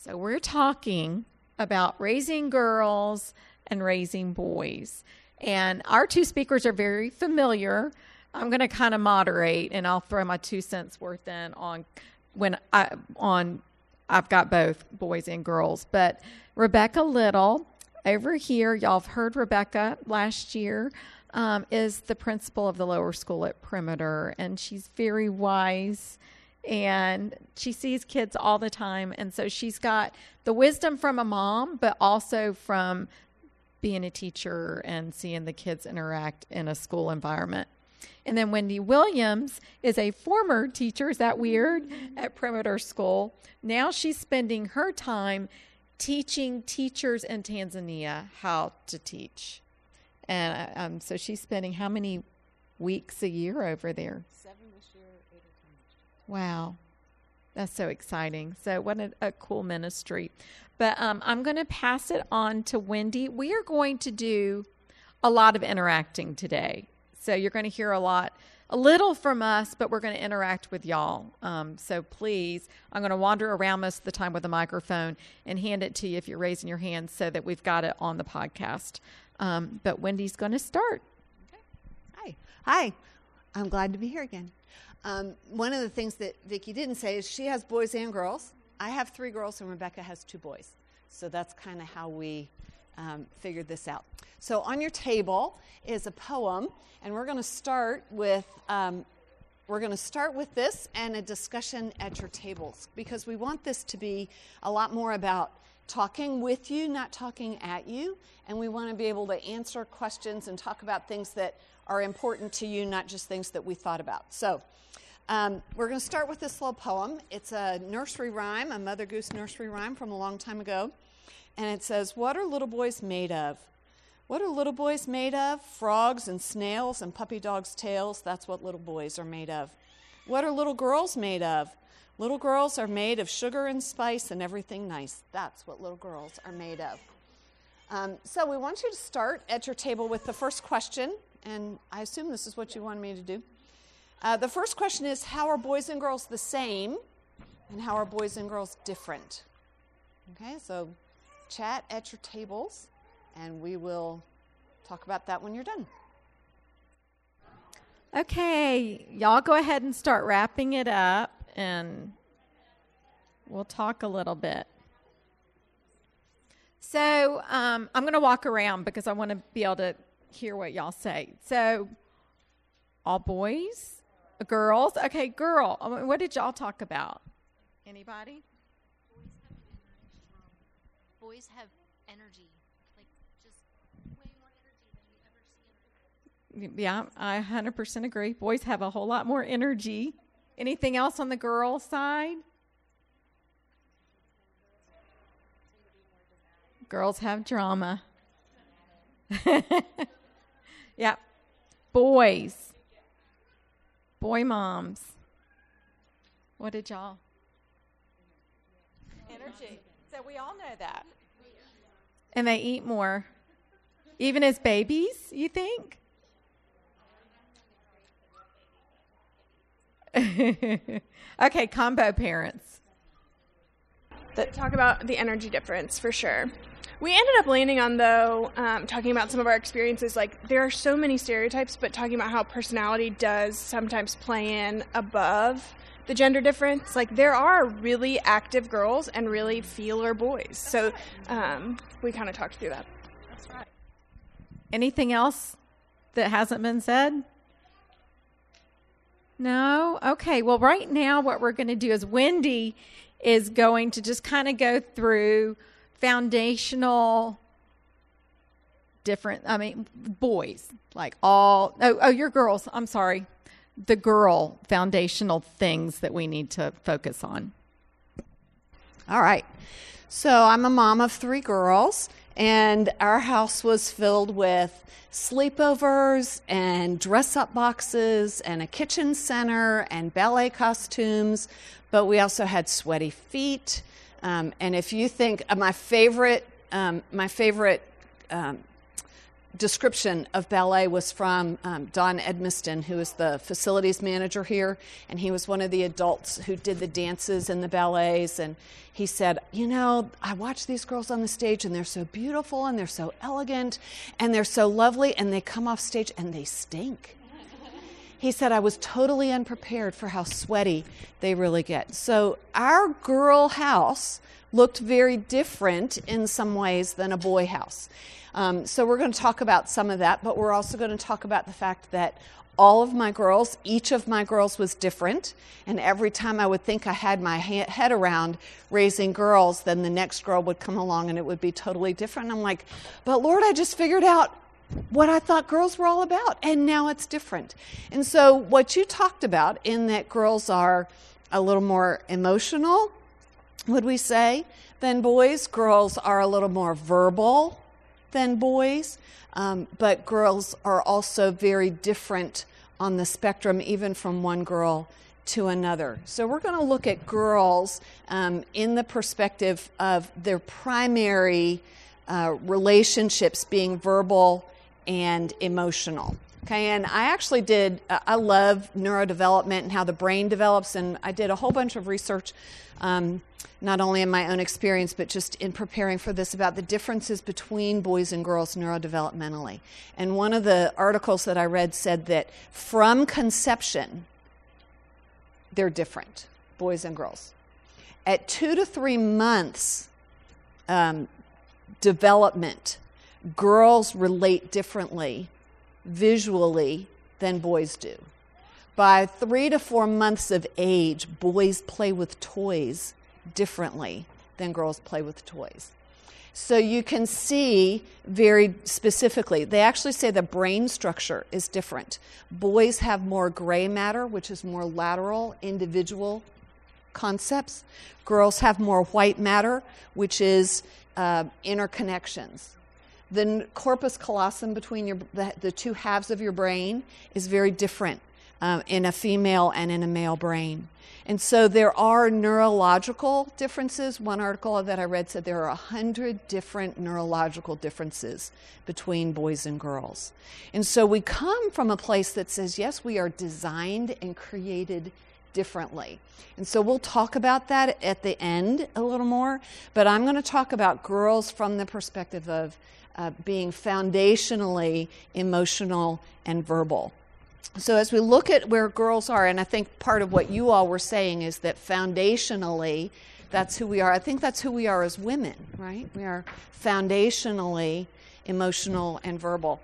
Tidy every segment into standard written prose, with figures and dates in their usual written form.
So we're talking about raising girls and raising boys. And our two speakers are very familiar. I'm going to kind of moderate, and I'll throw my 2 cents worth in on I've got both boys and girls. But Rebecca Little over here, y'all have heard Rebecca last year, is the principal of the lower school at Perimeter, and she's very wise, and she sees kids all the time. And so she's got the wisdom from a mom, but also from being a teacher and seeing the kids interact in a school environment. And then Wendy Williams is a former teacher, is that weird, at Perimeter School. Now she's spending her time teaching teachers in Tanzania how to teach. And so she's spending how many weeks a year over there? 7 this year, 8 or 10 next year. Wow. That's so exciting. So what a cool ministry. But I'm going to pass it on to Wendy. We are going to do a lot of interacting today. So you're going to hear a little from us, but we're going to interact with y'all. So please, I'm going to wander around most of the time with a microphone and hand it to you if you're raising your hand so that we've got it on the podcast. But Wendy's going to start. Okay. Hi. I'm glad to be here again. One of the things that Vicki didn't say is she has boys and girls. I have 3 girls and Rebecca has 2 boys. So that's kind of how we figured this out. So on your table is a poem, and we're going to start with this and a discussion at your tables, because we want this to be a lot more about talking with you, not talking at you, and we want to be able to answer questions and talk about things that are important to you, not just things that we thought about. So we're going to start with this little poem. It's a nursery rhyme, a Mother Goose nursery rhyme from a long time ago. And it says, "What are little boys made of? What are little boys made of? Frogs and snails and puppy dogs' tails. That's what little boys are made of. What are little girls made of? Little girls are made of sugar and spice and everything nice. That's what little girls are made of." So we want you to start at your table with the first question, and I assume this is what you wanted me to do. The first question is, how are boys and girls the same, and how are boys and girls different? Okay, so chat at your tables, and we will talk about that when you're done. Okay, y'all go ahead and start wrapping it up, and we'll talk a little bit. So I'm going to walk around because I want to be able to hear what y'all say. So all boys, girls. Okay, girl. What did y'all talk about? Anybody? Boys have energy, like just way more energy than you ever see. Yeah, I 100% agree. Boys have a whole lot more energy. Anything else on the girl side? Girls have drama. Yeah. Boys. Boy moms. What did y'all? Energy. So we all know that. And they eat more. Even as babies, you think? Okay, combo parents. That talk about the energy difference for sure. We ended up landing on, though, talking about some of our experiences, like there are so many stereotypes, but talking about how personality does sometimes play in above the gender difference. Like there are really active girls and really feeler boys. So we kind of talked through that. That's right. Anything else that hasn't been said? No? Okay, well, right now what we're going to do is Wendy is going to just kind of go through foundational boys, like your girls, I'm sorry, the girl foundational things that we need to focus on. All right. So I'm a mom of 3 girls, and our house was filled with sleepovers and dress-up boxes and a kitchen center and ballet costumes, but we also had sweaty feet. And if you think my favorite description of ballet was from Don Edmiston, who is the facilities manager here, and he was one of the adults who did the dances and the ballets. And he said, I watch these girls on the stage, and they're so beautiful, and they're so elegant, and they're so lovely, and they come off stage and they stink. He said, I was totally unprepared for how sweaty they really get. So our girl house looked very different in some ways than a boy house. So we're going to talk about some of that, but we're also going to talk about the fact that all of my girls, each of my girls was different, and every time I would think I had my head around raising girls, then the next girl would come along and it would be totally different. And I'm like, but Lord, I just figured out what I thought girls were all about, and now it's different. And so what you talked about in that girls are a little more emotional, would we say, than boys. Girls are a little more verbal than boys, but girls are also very different on the spectrum, even from one girl to another. So we're going to look at girls in the perspective of their primary relationships being verbal and emotional. Okay, and I actually I love neurodevelopment and how the brain develops, and I did a whole bunch of research, not only in my own experience, but just in preparing for this, about the differences between boys and girls neurodevelopmentally. And one of the articles that I read said that from conception, they're different, boys and girls. At 2 to 3 months development, girls relate differently visually than boys do. By 3 to 4 months of age, boys play with toys differently than girls play with toys. So you can see very specifically, they actually say the brain structure is different. Boys have more gray matter, which is more lateral, individual concepts. Girls have more white matter, which is interconnections. The corpus callosum between the two halves of your brain is very different in a female and in a male brain. And so there are neurological differences. One article that I read said there are 100 different neurological differences between boys and girls. And so we come from a place that says, yes, we are designed and created differently. And so we'll talk about that at the end a little more, but I'm going to talk about girls from the perspective of being foundationally emotional and verbal. So as we look at where girls are, and I think part of what you all were saying is that foundationally, that's who we are. I think that's who we are as women, right? We are foundationally emotional and verbal.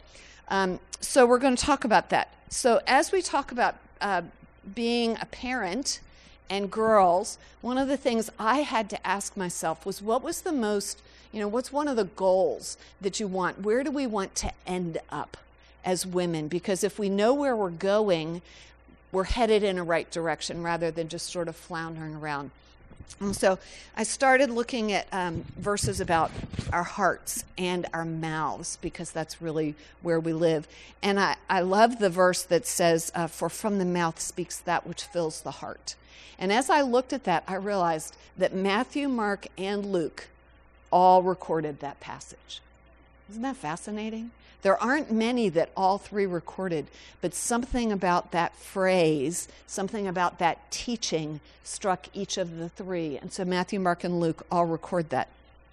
So we're going to talk about that. So as we talk about being a parent and girls, one of the things I had to ask myself was, what was the most, what's one of the goals that you want? Where do we want to end up as women? Because if we know where we're going, we're headed in a right direction rather than just sort of floundering around. And so I started looking at verses about our hearts and our mouths, because that's really where we live. And I love the verse that says, for from the mouth speaks that which fills the heart. And as I looked at that, I realized that Matthew, Mark, and Luke all recorded that passage. Isn't that fascinating? There aren't many that all three recorded, but something about that phrase, something about that teaching struck each of the three. And so Matthew, Mark, and Luke all record that.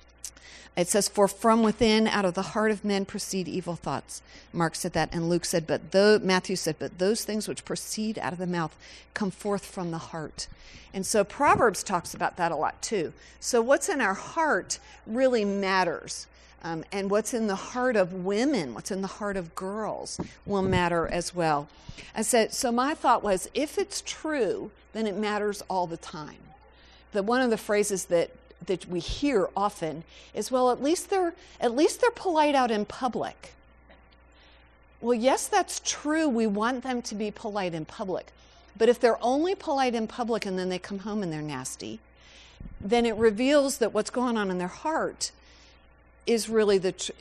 It says, for from within, out of the heart of men proceed evil thoughts. Mark said that, and Luke said, Matthew said, but those things which proceed out of the mouth come forth from the heart. And so Proverbs talks about that a lot too. So what's in our heart really matters. And what's in the heart of women, what's in the heart of girls will matter as well. I said, so my thought was, if it's true, then it matters all the time. That one of the phrases that we hear often is, well, at least they're polite out in public. Well, yes, that's true. We want them to be polite in public. But if they're only polite in public and then they come home and they're nasty, then it reveals that what's going on in their heart is really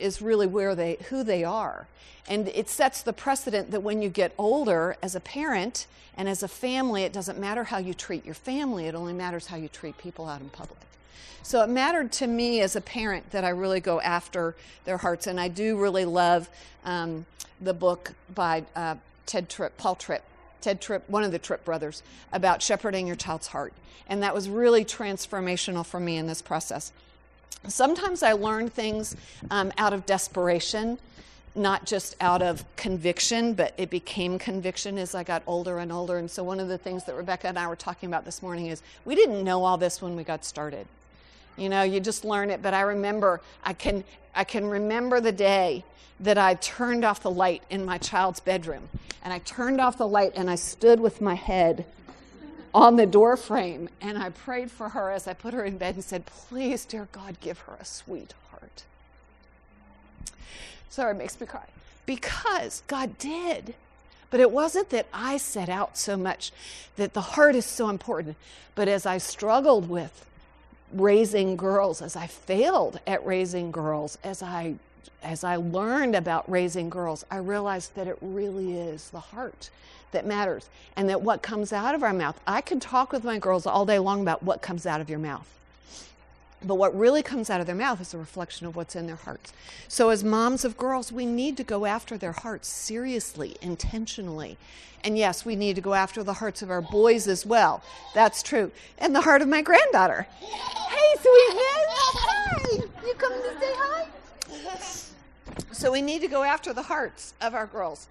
who they are. And it sets the precedent that when you get older as a parent and as a family, it doesn't matter how you treat your family, it only matters how you treat people out in public. So it mattered to me as a parent that I really go after their hearts. And I do really love the book by Paul Tripp, one of the Tripp brothers, about shepherding your child's heart. And that was really transformational for me in this process. Sometimes I learned things out of desperation, not just out of conviction, but it became conviction as I got older and older. And so one of the things that Rebecca and I were talking about this morning is we didn't know all this when we got started. You know, you just learn it. But I remember, I can remember the day that I turned off the light in my child's bedroom. And I turned off the light and I stood with my head on the door frame, and I prayed for her as I put her in bed and said, please, dear God, give her a sweet heart. Sorry, it makes me cry. Because God did. But it wasn't that I set out so much that the heart is so important. But as I struggled with raising girls, as I failed at raising girls, as I learned about raising girls, I realized that it really is the heart that matters, and that what comes out of our mouth, I can talk with my girls all day long about what comes out of your mouth. But what really comes out of their mouth is a reflection of what's in their hearts. So as moms of girls, we need to go after their hearts seriously, intentionally. And yes, we need to go after the hearts of our boys as well. That's true. And the heart of my granddaughter. Hey, sweetness. Hi. You coming to say hi? So we need to go after the hearts of our girls.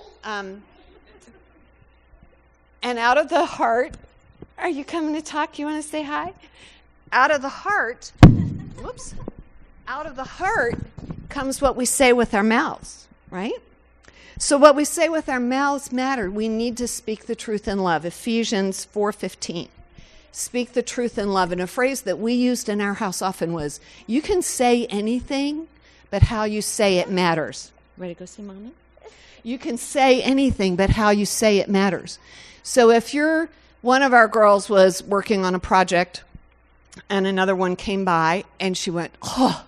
And out of the heart, are you coming to talk? You want to say hi? Out of the heart, out of the heart comes what we say with our mouths, right? So what we say with our mouths matter. We need to speak the truth in love. Ephesians 4:15. Speak the truth in love. And a phrase that we used in our house often was, you can say anything, but how you say it matters. Ready to go see Mommy? You can say anything, but how you say it matters. So if one of our girls was working on a project and another one came by and she went, oh.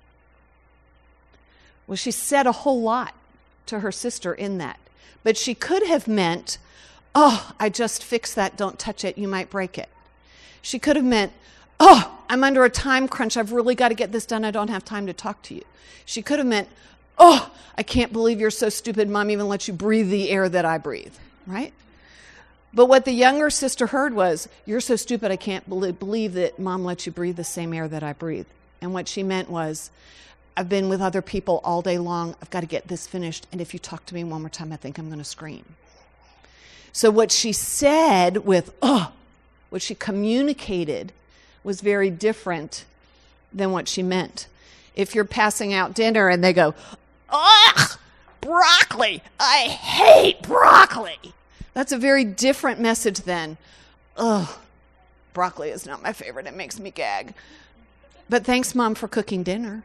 Well, she said a whole lot to her sister in that. But she could have meant, oh, I just fixed that. Don't touch it. You might break it. She could have meant, oh, I'm under a time crunch. I've really got to get this done. I don't have time to talk to you. She could have meant, oh, I can't believe you're so stupid. Mom even lets you breathe the air that I breathe, right? But what the younger sister heard was, you're so stupid, I can't believe that Mom lets you breathe the same air that I breathe. And what she meant was, I've been with other people all day long. I've got to get this finished. And if you talk to me one more time, I think I'm going to scream. So what she said with, oh, what she communicated was very different than what she meant. If you're passing out dinner and they go, ugh, broccoli, I hate broccoli. That's a very different message than, ugh, broccoli is not my favorite. It makes me gag. But thanks, Mom, for cooking dinner.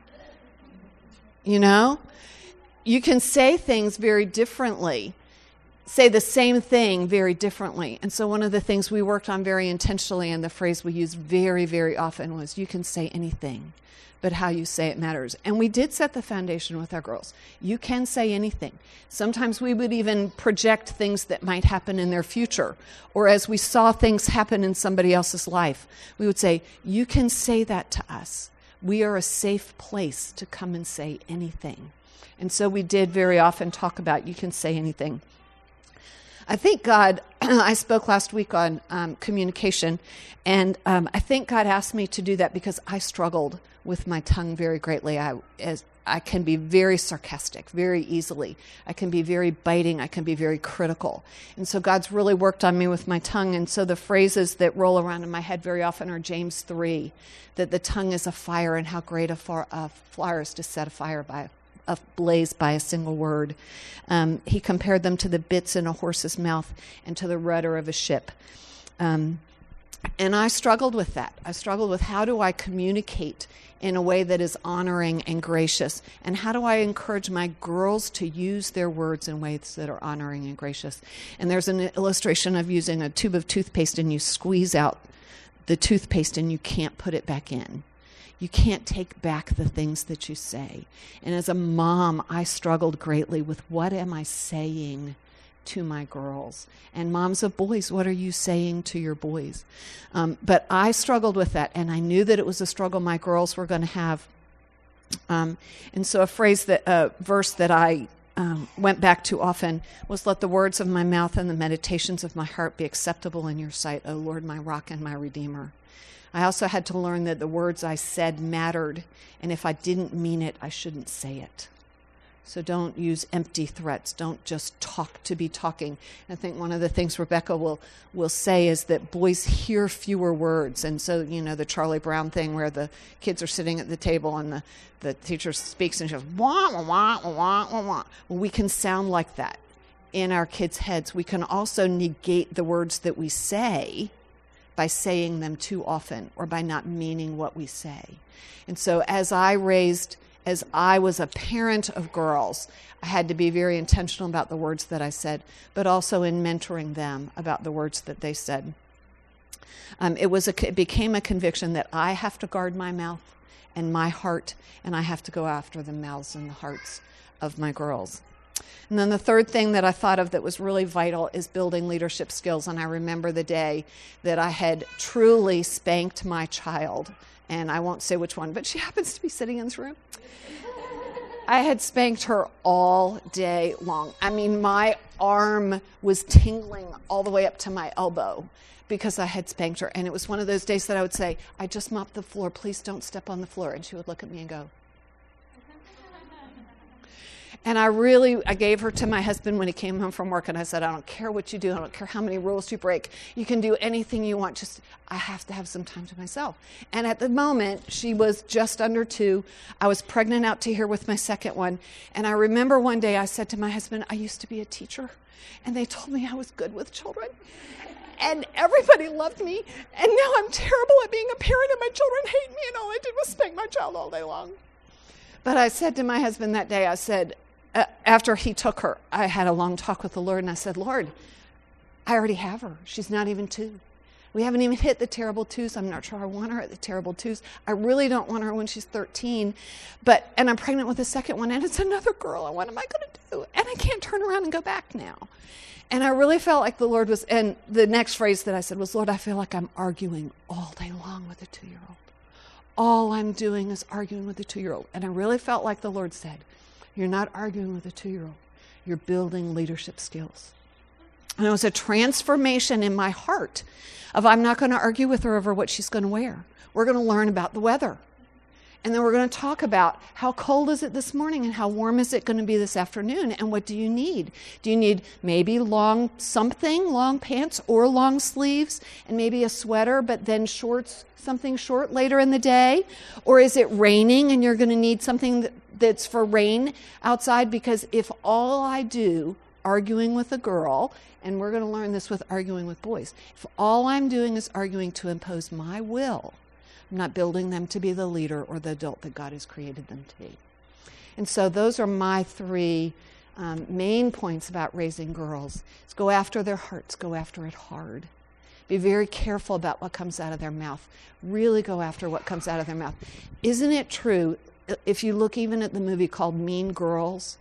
You know? You can say things very differently, say the same thing very differently. And so one of the things we worked on very intentionally, and the phrase we used very, very often was, you can say anything, but how you say it matters. And we did set the foundation with our girls. You can say anything. Sometimes we would even project things that might happen in their future. Or as we saw things happen in somebody else's life, we would say, you can say that to us. We are a safe place to come and say anything. And so we did very often talk about, you can say anything. I think God, I spoke last week on communication, and I think God asked me to do that because I struggled with my tongue very greatly. I can be very sarcastic very easily. I can be very biting. I can be very critical. And so God's really worked on me with my tongue. And so the phrases that roll around in my head very often are James 3, that the tongue is a fire, and how great a fire is to set a blaze by a single word. He compared them to the bits in a horse's mouth and to the rudder of a ship. And I struggled with that. I struggled with, how do I communicate in a way that is honoring and gracious? And how do I encourage my girls to use their words in ways that are honoring and gracious? And there's an illustration of using a tube of toothpaste, and you squeeze out the toothpaste and you can't put it back in. You can't take back the things that you say. And as a mom, I struggled greatly with, what am I saying to my girls? And moms of boys, what are you saying to your boys? But I struggled with that, and I knew that it was a struggle my girls were going to have. And so a verse that I went back to often was, let the words of my mouth and the meditations of my heart be acceptable in your sight, O Lord, my rock and my redeemer. I also had to learn that the words I said mattered, and if I didn't mean it, I shouldn't say it. So don't use empty threats. Don't just talk to be talking. I think one of the things Rebecca will say is that boys hear fewer words. And so, the Charlie Brown thing where the kids are sitting at the table and the teacher speaks and she goes, wah, wah, wah, wah, wah, wah. Well, we can sound like that in our kids' heads. We can also negate the words that we say by saying them too often or by not meaning what we say. And so as I was a parent of girls, I had to be very intentional about the words that I said, but also in mentoring them about the words that they said. It became a conviction that I have to guard my mouth and my heart, and I have to go after the mouths and the hearts of my girls. And then the third thing that I thought of that was really vital is building leadership skills. And I remember the day that I had truly spanked my child, and I won't say which one, but she happens to be sitting in this room. I had spanked her all day long. I mean, my arm was tingling all the way up to my elbow because I had spanked her. And it was one of those days that I would say, I just mopped the floor. Please don't step on the floor. And she would look at me and go. And I gave her to my husband when he came home from work, and I said, I don't care what you do. I don't care how many rules you break. You can do anything you want. Just, I have to have some time to myself. And at the moment, she was just under 2. I was pregnant out to here with my second one. And I remember one day I said to my husband, I used to be a teacher, and they told me I was good with children. And everybody loved me. And now I'm terrible at being a parent, and my children hate me, and all I did was spank my child all day long. But I said to my husband that day, I said, after he took her, I had a long talk with the Lord, and I said, Lord, I already have her. She's not even 2. We haven't even hit the terrible 2s. I'm not sure I want her at the terrible 2s. I really don't want her when she's 13. And I'm pregnant with a second one, and it's another girl. And what am I going to do? And I can't turn around and go back now. And I really felt like the Lord was, and the next phrase that I said was, Lord, I feel like I'm arguing all day long with a 2-year-old. All I'm doing is arguing with a 2-year-old. And I really felt like the Lord said, you're not arguing with a 2-year-old. You're building leadership skills. And it was a transformation in my heart of I'm not going to argue with her over what she's going to wear. We're going to learn about the weather. And then we're going to talk about how cold is it this morning and how warm is it going to be this afternoon and what do you need? Do you need maybe long pants or long sleeves and maybe a sweater but then shorts, something short later in the day? Or is it raining and you're going to need something that's for rain outside? Because if all I do arguing with a girl, and we're going to learn this with arguing with boys, if all I'm doing is arguing to impose my will, I'm not building them to be the leader or the adult that God has created them to be. And so those are my 3 main points about raising girls. Is go after their hearts, go after it hard. Be very careful about what comes out of their mouth. Really go after what comes out of their mouth. Isn't it true, if you look even at the movie called Mean Girls,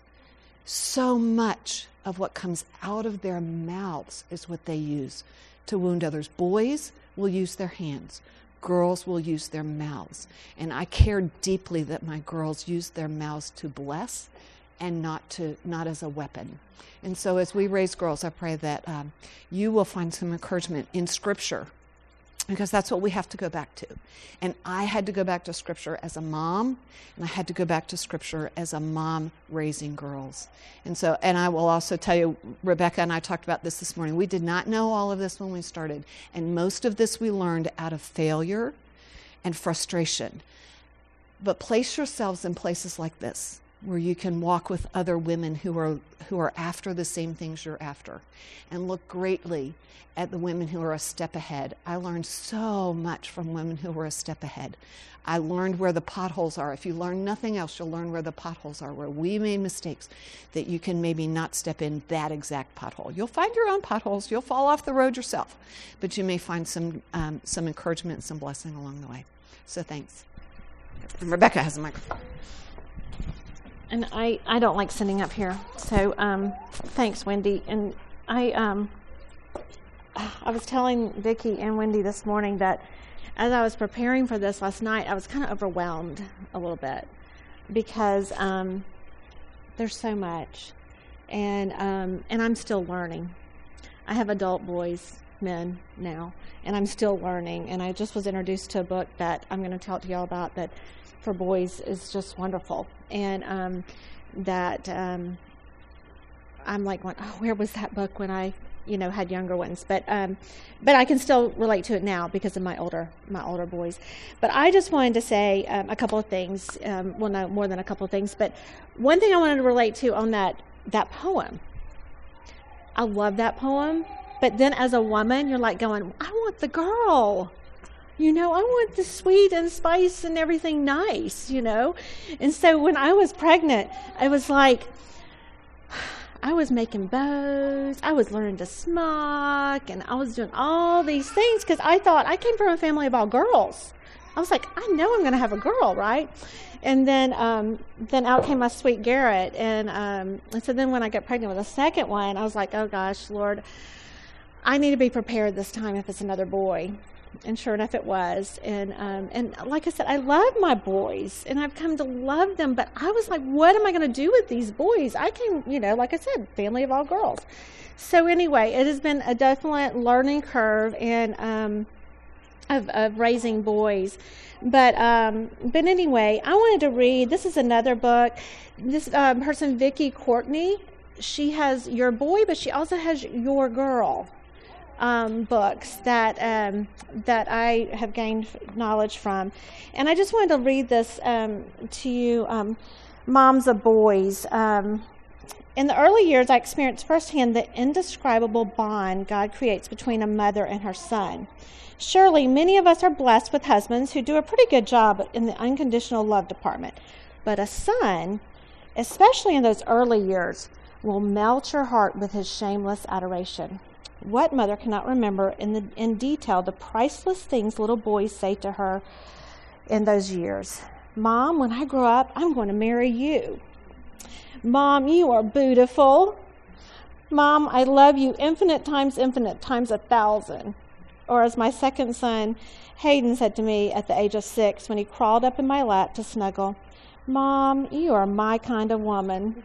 so much of what comes out of their mouths is what they use to wound others. Boys will use their hands. Girls will use their mouths. And I care deeply that my girls use their mouths to bless and not as a weapon. And so as we raise girls, I pray that you will find some encouragement in Scripture, because that's what we have to go back to. And I had to go back to Scripture as a mom, and I had to go back to Scripture as a mom raising girls. And I will also tell you, Rebecca and I talked about this morning. We did not know all of this when we started, and most of this we learned out of failure and frustration. But place yourselves in places like this, where you can walk with other women who are after the same things you're after, and look greatly at the women who are a step ahead. I learned so much from women who were a step ahead. I learned where the potholes are. If you learn nothing else, you'll learn where the potholes are, where we made mistakes that you can maybe not step in that exact pothole. You'll find your own potholes. You'll fall off the road yourself, but you may find some encouragement and some blessing along the way. So thanks. And Rebecca has a microphone. And I don't like sitting up here, so thanks, Wendy. And I was telling Vicki and Wendy this morning that as I was preparing for this last night, I was kind of overwhelmed a little bit because there's so much, and I'm still learning. I have adult boys, men now, and I'm still learning. And I just was introduced to a book that I'm going to talk to y'all about that for boys is just wonderful, and that I'm like, going, oh, where was that book when I had younger ones? But I can still relate to it now because of my older boys. But I just wanted to say a couple of things. Well, no, more than a couple of things. But one thing I wanted to relate to on that poem. I love that poem. But then as a woman, you're like going, I want the girl. I want the sweet and spice and everything nice, And so when I was pregnant, I was like, I was making bows, I was learning to smock, and I was doing all these things because I thought I came from a family of all girls. I was like, I know I'm going to have a girl, right? And then out came my sweet Garrett, and so then when I got pregnant with the second one, I was like, oh gosh, Lord, I need to be prepared this time if it's another boy. And sure enough, it was. And like I said, I love my boys, and I've come to love them. But I was like, what am I going to do with these boys? I can, like I said, family of all girls. So anyway, it has been a definite learning curve and of raising boys. But anyway, I wanted to read. This is another book. This person, Vicki Courtney, she has Your Boy, but she also has Your Girl. Books that I have gained knowledge from. And I just wanted to read this to you, moms of boys. In the early years, I experienced firsthand the indescribable bond God creates between a mother and her son. Surely, many of us are blessed with husbands who do a pretty good job in the unconditional love department. But a son, especially in those early years, will melt your heart with his shameless adoration. What mother cannot remember in detail the priceless things little boys say to her in those years? Mom, when I grow up, I'm going to marry you. Mom, you are beautiful. Mom, I love you infinite times 1,000. Or as my second son, Hayden, said to me at the age of 6 when he crawled up in my lap to snuggle, Mom, you are my kind of woman.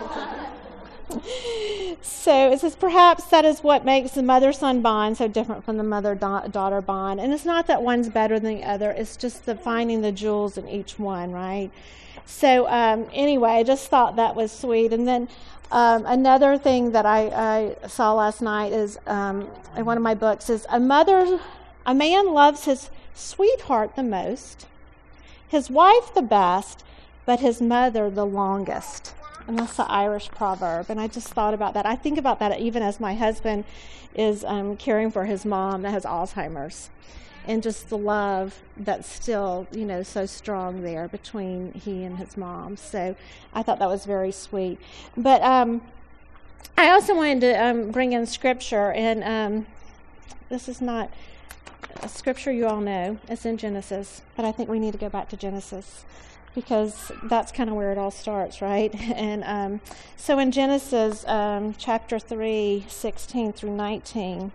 So it says, perhaps that is what makes the mother-son bond so different from the mother-daughter bond. And it's not that one's better than the other. It's just finding the jewels in each one, right? So anyway, I just thought that was sweet. And then another thing that I saw last night is in one of my books is a man loves his sweetheart the most, his wife the best, but his mother the longest. And that's the Irish proverb. And I just thought about that. I think about that even as my husband is caring for his mom that has Alzheimer's. And just the love that's still, so strong there between he and his mom. So I thought that was very sweet. But I also wanted to bring in scripture. And this is not a scripture you all know. It's in Genesis. But I think we need to go back to Genesis, because that's kind of where it all starts, right? And so in Genesis chapter 3, 16 through 19,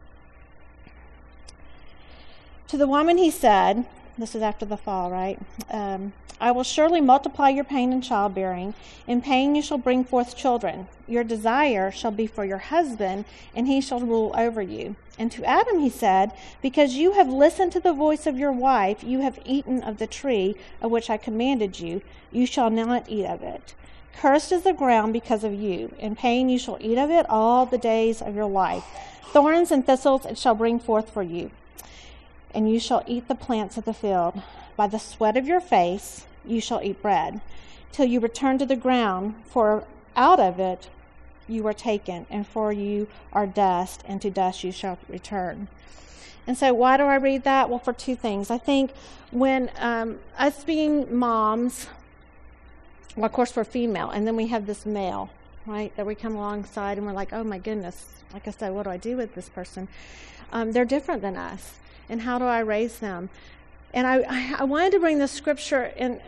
to the woman he said, this is after the fall, right? I will surely multiply your pain in childbearing. In pain you shall bring forth children. Your desire shall be for your husband, and he shall rule over you. And to Adam he said, because you have listened to the voice of your wife, you have eaten of the tree of which I commanded you, you shall not eat of it. Cursed is the ground because of you. In pain you shall eat of it all the days of your life. Thorns and thistles it shall bring forth for you. And you shall eat the plants of the field. By the sweat of your face you shall eat bread, till you return to the ground, for out of it you were taken, and for you are dust, and to dust you shall return. And so why do I read that? Well, for two things. I think when us being moms, well, of course we're female, and then we have this male, right, that we come alongside and we're like, oh my goodness, like I said, what do I do with this person? They're different than us. And how do I raise them? And I wanted to bring the scripture in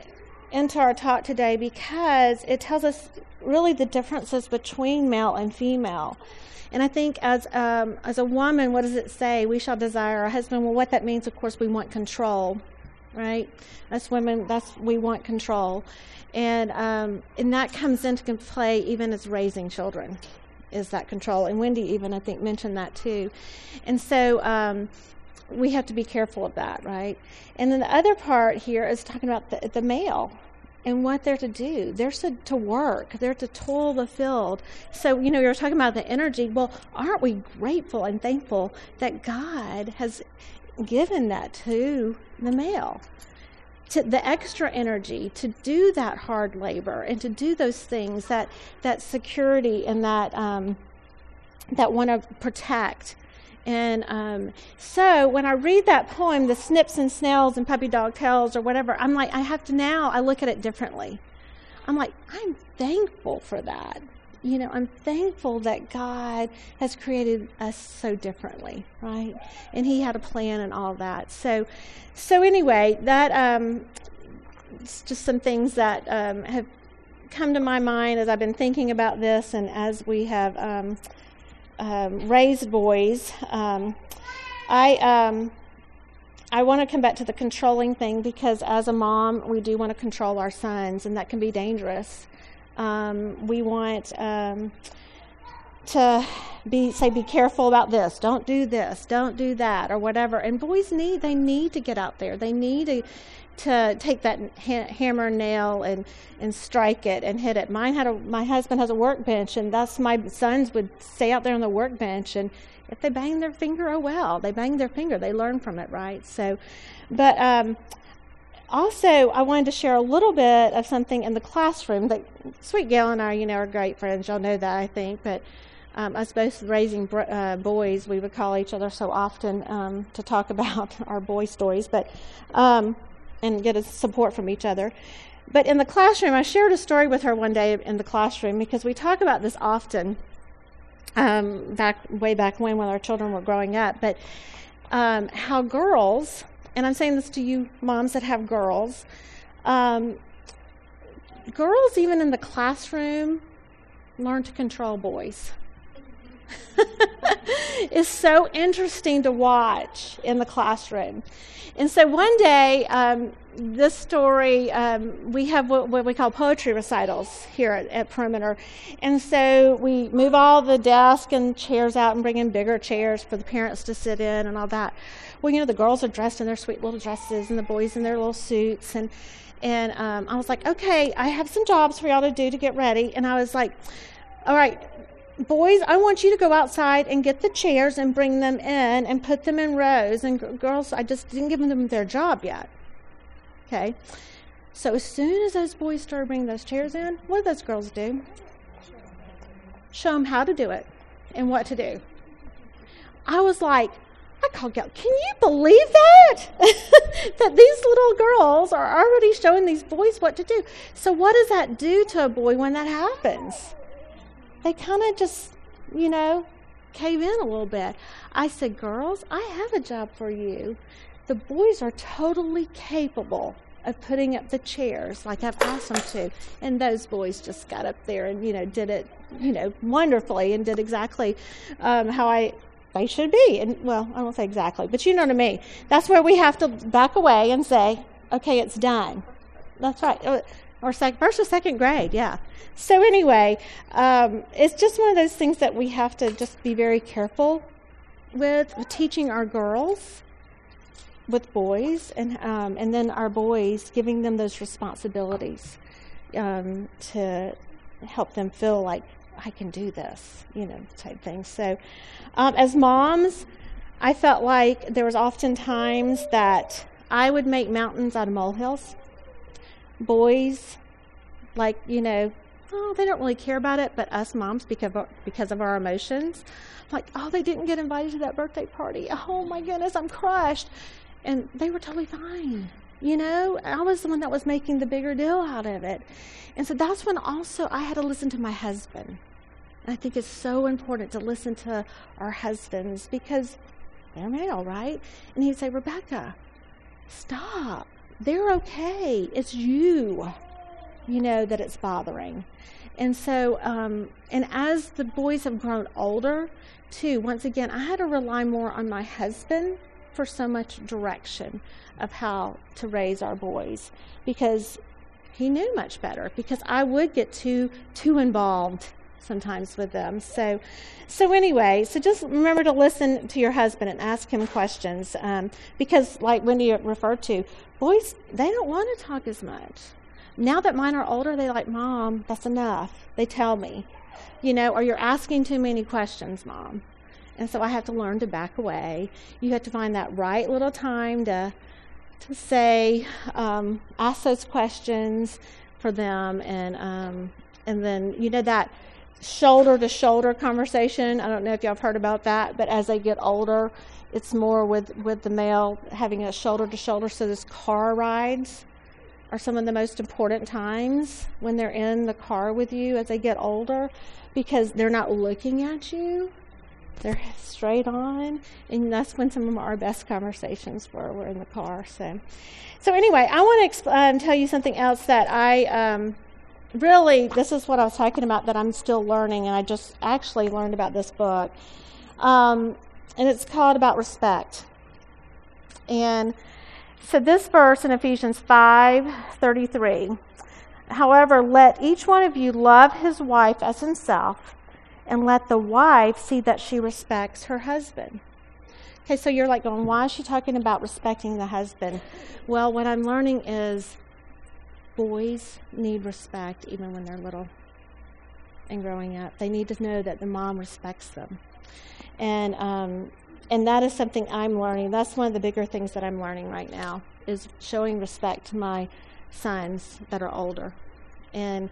into our talk today because it tells us really the differences between male and female. And I think as a woman, what does it say? We shall desire our husband. Well, what that means, of course, we want control, right? As women, we want control. And that comes into play even as raising children, is that control. And Wendy even, I think, mentioned that too. And so we have to be careful of that, right? And then the other part here is talking about the male and what they're to do. They're to work. They're to toil the field. So, you're talking about the energy. Well, aren't we grateful and thankful that God has given that to the male? To the extra energy to do that hard labor and to do those things, that security and that want to protect. And so when I read that poem, the snips and snails and puppy dog tails or whatever, I'm like, I look at it differently. I'm like, I'm thankful for that. I'm thankful that God has created us so differently, right? And He had a plan and all that. So anyway, that it's just some things that have come to my mind as I've been thinking about this, and as we have raised boys. I want to come back to the controlling thing, because as a mom, we do want to control our sons, and that can be dangerous. We want to be careful about this. Don't do this. Don't do that, or whatever. And boys need to get out there. They need to take that hammer and nail and strike it and hit it. My husband has a workbench, and that's my sons would stay out there on the workbench, and if they bang their finger, oh well, they bang their finger. They learn from it, right? So, but also, I wanted to share a little bit of something in the classroom. That Sweet Gail and I, are great friends. Y'all know that, I think. But us both raising boys, we would call each other so often to talk about our boy stories, but and get a support from each other. But in the classroom, I shared a story with her one day in the classroom, because we talk about this often, way back when our children were growing up. But how girls, and I'm saying this to you moms that have girls, girls even in the classroom learn to control boys. It's so interesting to watch in the classroom. And so one day, this story, we have what we call poetry recitals here at Perimeter. And so we move all the desks and chairs out and bring in bigger chairs for the parents to sit in and all that. Well, the girls are dressed in their sweet little dresses and the boys in their little suits. And I was like, okay, I have some jobs for y'all to do to get ready. And I was like, all right, boys, I want you to go outside and get the chairs and bring them in and put them in rows. And girls, I just didn't give them their job yet. Okay. So as soon as those boys started bringing those chairs in, what did those girls do? Show them how to do it and what to do. I was like, I called Gail, can you believe that? That these little girls are already showing these boys what to do. So what does that do to a boy when that happens? They kind of just, cave in a little bit. I said, girls, I have a job for you. The boys are totally capable of putting up the chairs like I've asked them to. And those boys just got up there and, did it, wonderfully, and did exactly how they should be. And, well, I won't say exactly, but you know what I mean. That's where we have to back away and say, okay, it's done. That's right. Or first or second grade, yeah. So anyway, it's just one of those things that we have to just be very careful with teaching our girls with boys, and then our boys, giving them those responsibilities to help them feel like, I can do this, type thing. So as moms, I felt like there was often times that I would make mountains out of molehills. Boys, they don't really care about it, but us moms, because of our emotions, like, they didn't get invited to that birthday party. Oh my goodness, I'm crushed. And they were totally fine. I was the one that was making the bigger deal out of it. And so that's when also I had to listen to my husband. And I think it's so important to listen to our husbands, because they're male, right? And he'd say, Rebecca, stop. they're okay. It's you, that it's bothering. And so, and as the boys have grown older, too, once again, I had to rely more on my husband for so much direction of how to raise our boys, because he knew much better, because I would get too involved sometimes with them. So anyway, so just remember to listen to your husband and ask him questions, because like Wendy referred to, boys, they don't want to talk as much. Now that mine are older, they're like, Mom, that's enough. They tell me, or you're asking too many questions, Mom. And so I have to learn to back away. You have to find that right little time to say, ask those questions for them, and then that shoulder-to-shoulder conversation. I don't know if y'all have heard about that, but as they get older, it's more with the male having a shoulder-to-shoulder. So those car rides are some of the most important times when they're in the car with you as they get older, because they're not looking at you. They're straight on, and that's when some of our best conversations we're in the car. So anyway, I want to tell you something else that I really, this is what I was talking about that I'm still learning, and I just actually learned about this book, and it's called About Respect. And so this verse in Ephesians 5:33, however, let each one of you love his wife as himself, and let the wife see that she respects her husband. Okay, so you're like going, why is she talking about respecting the husband? Well, what I'm learning is boys need respect even when they're little and growing up. They need to know that the mom respects them. And that is something I'm learning. That's one of the bigger things that I'm learning right now, is showing respect to my sons that are older. And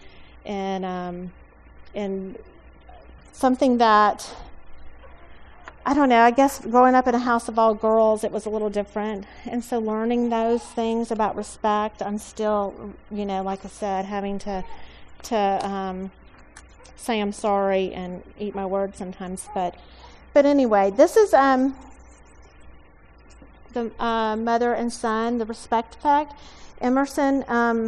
something that, I don't know, I guess growing up in a house of all girls, it was a little different. And so learning those things about respect, I'm still, like I said, having to say I'm sorry and eat my words sometimes. But anyway, this is the mother and son, the respect effect. Emerson,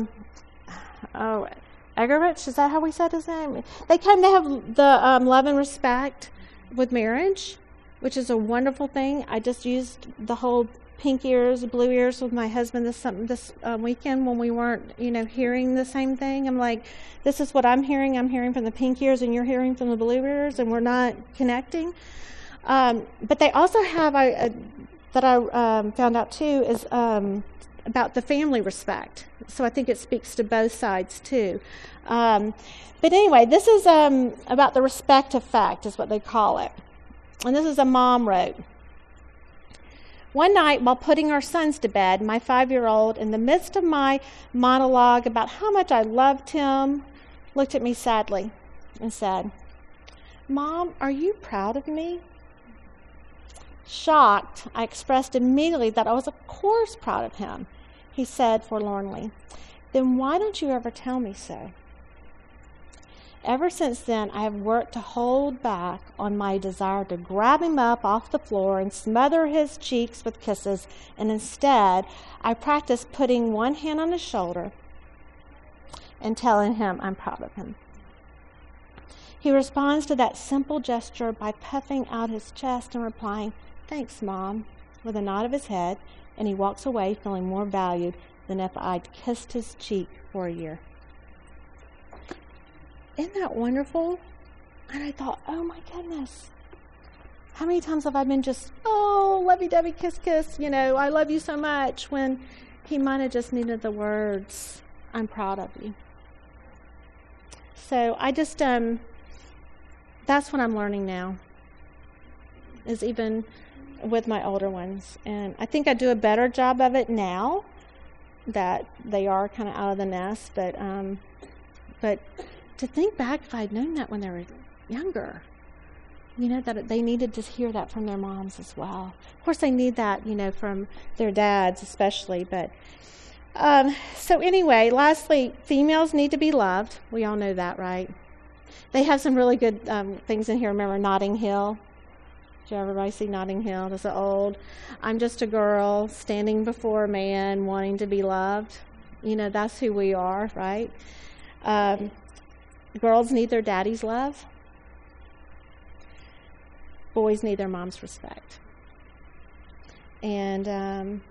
Egerich, is that how we said his name? They have the love and respect with marriage, which is a wonderful thing. I just used the whole pink ears, blue ears with my husband this weekend when we weren't, hearing the same thing. I'm like, this is what I'm hearing. I'm hearing from the pink ears, and you're hearing from the blue ears, and we're not connecting. But they also have, that I found out too, is about the family respect. So I think it speaks to both sides too. But anyway, this is about the respect effect, is what they call it. And this is a mom wrote. One night, while putting our sons to bed, my 5-year-old, in the midst of my monologue about how much I loved him, looked at me sadly and said, "Mom, are you proud of me?" Shocked, I expressed immediately that I was, of course, proud of him. He said forlornly, "Then why don't you ever tell me so?" Ever since then, I have worked to hold back on my desire to grab him up off the floor and smother his cheeks with kisses, and instead, I practice putting one hand on his shoulder and telling him I'm proud of him. He responds to that simple gesture by puffing out his chest and replying, "Thanks, Mom," with a nod of his head, and he walks away feeling more valued than if I'd kissed his cheek for a year. Isn't that wonderful? And I thought, oh my goodness, how many times have I been just, oh, lovey-dovey, kiss, kiss, I love you so much, when he might have just needed the words, I'm proud of you. So I just, that's what I'm learning now, is even with my older ones. And I think I do a better job of it now that they are kind of out of the nest, but to think back, if I had known that when they were younger, that they needed to hear that from their moms as well. Of course, they need that, from their dads especially. But so anyway, lastly, females need to be loved. We all know that, right? They have some really good things in here. Remember Notting Hill? Did everybody see Notting Hill? That's old. I'm just a girl standing before a man wanting to be loved. You know, that's who we are, right? Girls need their daddy's love. Boys need their mom's respect. And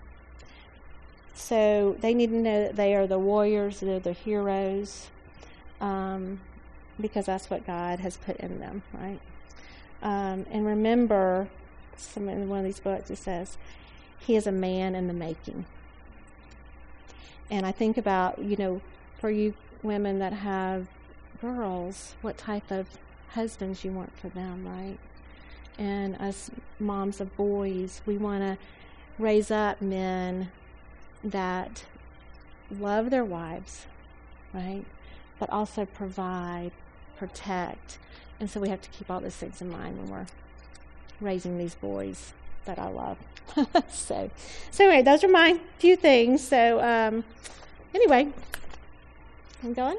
so they need to know that they are the warriors, they're the heroes, because that's what God has put in them, right? And remember, in one of these books it says, he is a man in the making. And I think about, you know, for you women that have girls, what type of husbands you want for them, right? And us moms of boys, we want to raise up men that love their wives, right? But also provide, protect. And so we have to keep all those things in mind when we're raising these boys that I love. So anyway, those are my few things. So anyway, I'm going.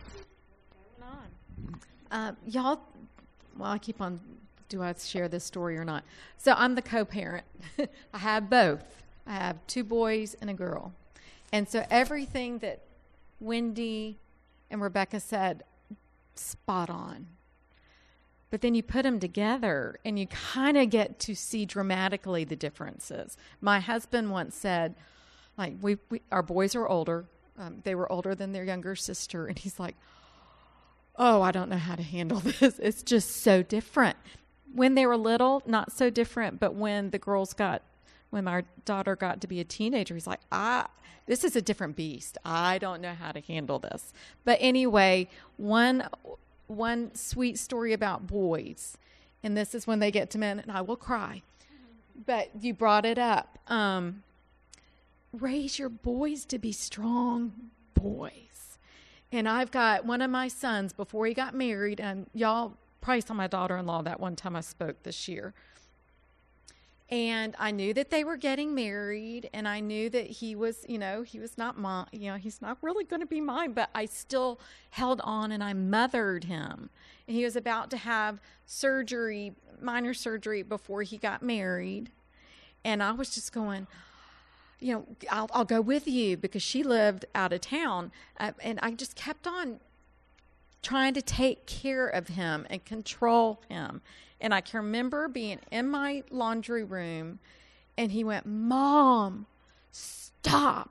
Y'all, well, I keep on, do I share this story or not? So I'm the co-parent. I have both. I have 2 boys and a girl. And so everything that Wendy and Rebecca said, spot on. But then you put them together and you kind of get to see dramatically the differences. My husband once said, like, our boys are older. They were older than their younger sister. And he's like, oh, I don't know how to handle this. It's just so different. When they were little, not so different. But when our daughter got to be a teenager, he's like, this is a different beast. I don't know how to handle this. But anyway, one sweet story about boys, and this is when they get to men, and I will cry. But you brought it up. Raise your boys to be strong boys. And I've got one of my sons, before he got married, and y'all probably saw my daughter-in-law that one time I spoke this year. And I knew that they were getting married, and I knew that he was not mine, he's not really going to be mine, but I still held on and I mothered him. And he was about to have surgery, minor surgery, before he got married. And I was just going, I'll go with you, because she lived out of town. And I just kept on trying to take care of him and control him. And I can remember being in my laundry room, and he went, Mom, stop.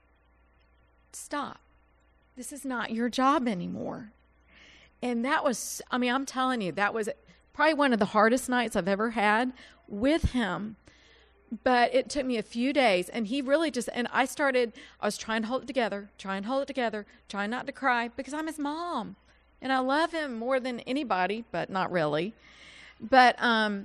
This is not your job anymore. And that was, I'm telling you, that was probably one of the hardest nights I've ever had with him. But it took me a few days, and he really and I was trying to hold it together, trying not to cry, because I'm his mom. And I love him more than anybody, but not really. But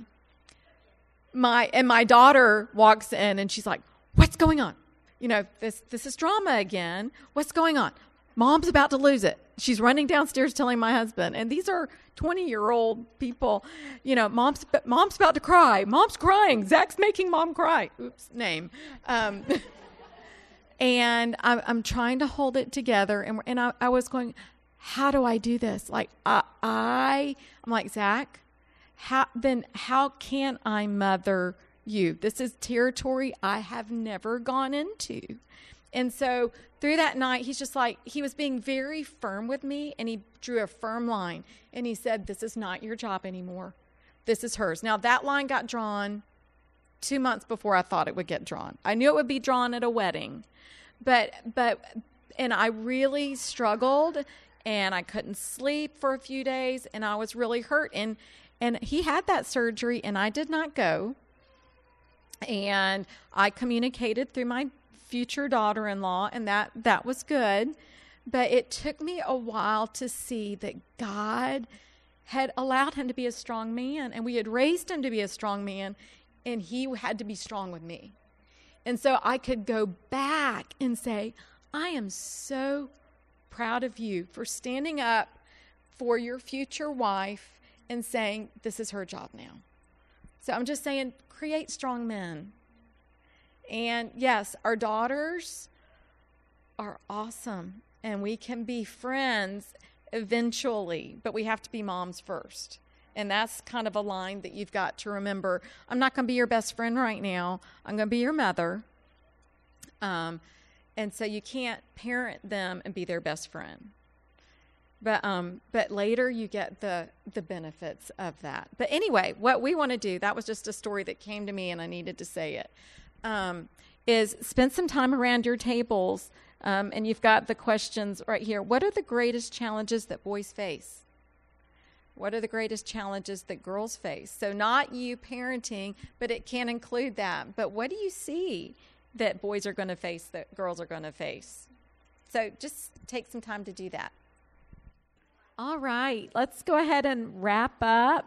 my daughter walks in, and she's like, "What's going on? This is drama again. What's going on? Mom's about to lose it." She's running downstairs telling my husband, and these are 20-year-old people. Mom's about to cry. Mom's crying. Zach's making Mom cry. Oops, name. And I'm trying to hold it together, and I was going, how do I do this? Like I'm like, Zach, how can I mother you? This is territory I have never gone into. And so through that night, he's just like, he was being very firm with me, and he drew a firm line, and he said, this is not your job anymore. This is hers. Now, that line got drawn 2 months before I thought it would get drawn. I knew it would be drawn at a wedding, and I really struggled, and I couldn't sleep for a few days, and I was really hurt. And he had that surgery, and I did not go. And I communicated through my future daughter-in-law, and that was good. But it took me a while to see that God had allowed him to be a strong man, and we had raised him to be a strong man, and he had to be strong with me. And so I could go back and say, I am so proud of you for standing up for your future wife and saying, this is her job now. So I'm just saying, create strong men. And yes, our daughters are awesome, and we can be friends eventually, but we have to be moms first. And that's kind of a line that you've got to remember. I'm not going to be your best friend right now. I'm going to be your mother. And so you can't parent them and be their best friend. But later you get the benefits of that. But anyway, what we want to do, that was just a story that came to me and I needed to say it, is spend some time around your tables. And you've got the questions right here. What are the greatest challenges that boys face? What are the greatest challenges that girls face? So not you parenting, but it can include that. But what do you see that boys are going to face, that girls are going to face? So just take some time to do that. All right, let's go ahead and wrap up.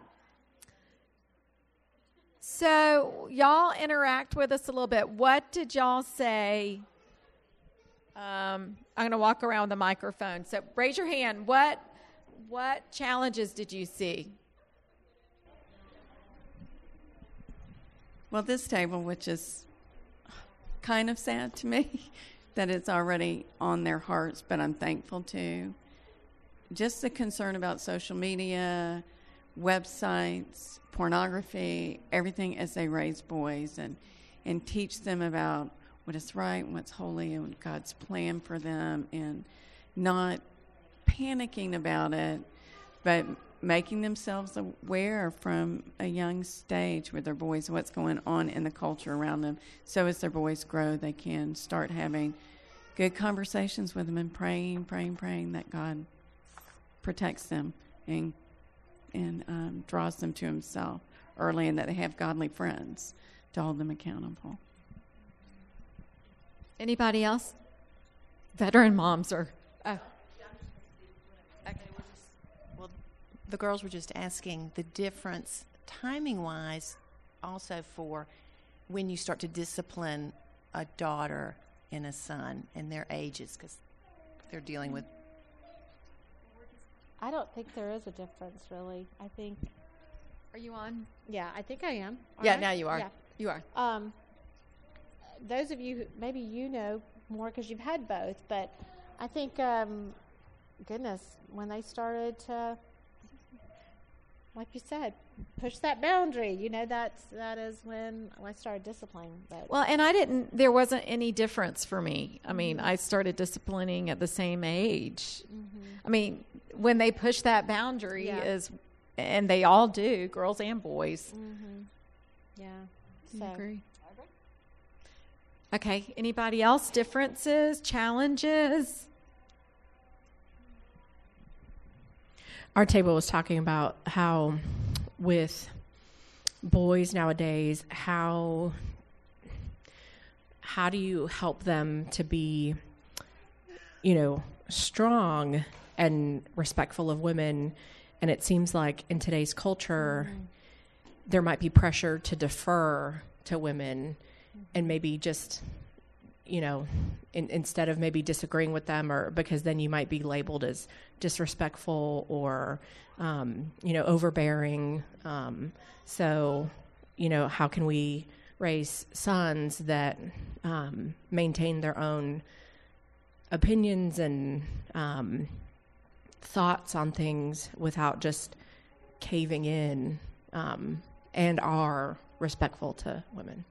So y'all interact with us a little bit. What did y'all say? I'm going to walk around with the microphone. So raise your hand. What challenges did you see? Well, this table, which is kind of sad to me that it's already on their hearts, but I'm thankful too. Just the concern about social media, websites, pornography, everything as they raise boys and teach them about what is right and what's holy and God's plan for them, and not panicking about it, but making themselves aware from a young stage with their boys what's going on in the culture around them. So as their boys grow, they can start having good conversations with them and praying that God protects them and draws them to himself early, and that they have godly friends to hold them accountable. Anybody else? Veteran moms are... Oh. Well, the girls were just asking the difference timing-wise also for when you start to discipline a daughter and a son and their ages, because they're dealing with... I don't think there is a difference, really. I think... Are you on? Yeah, I think I am. Yeah, now you are. Yeah. You are. Those of you, maybe you know more because you've had both, but I think, goodness, when they started to, like you said, push that boundary, that is when I started disciplining. But Well, and there wasn't any difference for me. I mean, I started disciplining at the same age. Mm-hmm. I mean, when they push that boundary Yeah. and they all do, girls and boys. Mm-hmm. Yeah. Do So you agree? Okay, anybody else? Differences, challenges? Our table was talking about how with boys nowadays, how do you help them to be, strong and respectful of women? And it seems like in today's culture, there might be pressure to defer to women and maybe just, instead of maybe disagreeing with them, or because then you might be labeled as disrespectful or, overbearing. So, how can we raise sons that maintain their own opinions and thoughts on things without just caving in, and are respectful to women?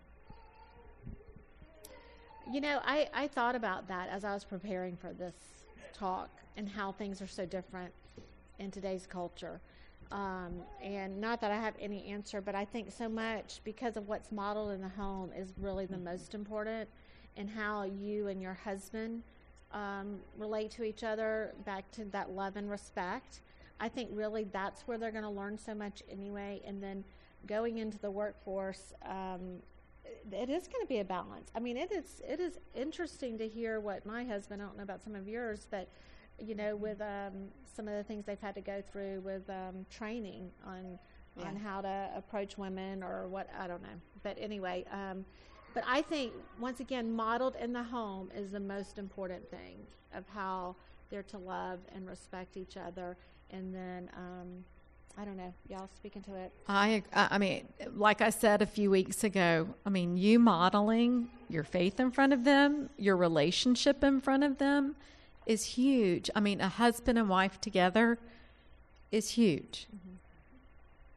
I thought about that as I was preparing for this talk and how things are so different in today's culture. And not that I have any answer, but I think so much because of what's modeled in the home is really the most important, and how you and your husband relate to each other, back to that love and respect. I think really that's where they're going to learn so much anyway. And then going into the workforce, it is going to be a balance. I mean, it is interesting to hear what my husband, I don't know about some of yours, but with some of the things they've had to go through with training on how to approach women or what, I don't know. But anyway, but I think once again, modeled in the home is the most important thing of how they're to love and respect each other. And then I don't know, y'all speaking to it. I mean, like I said a few weeks ago, I mean, you modeling your faith in front of them, your relationship in front of them is huge. I mean, a husband and wife together is huge.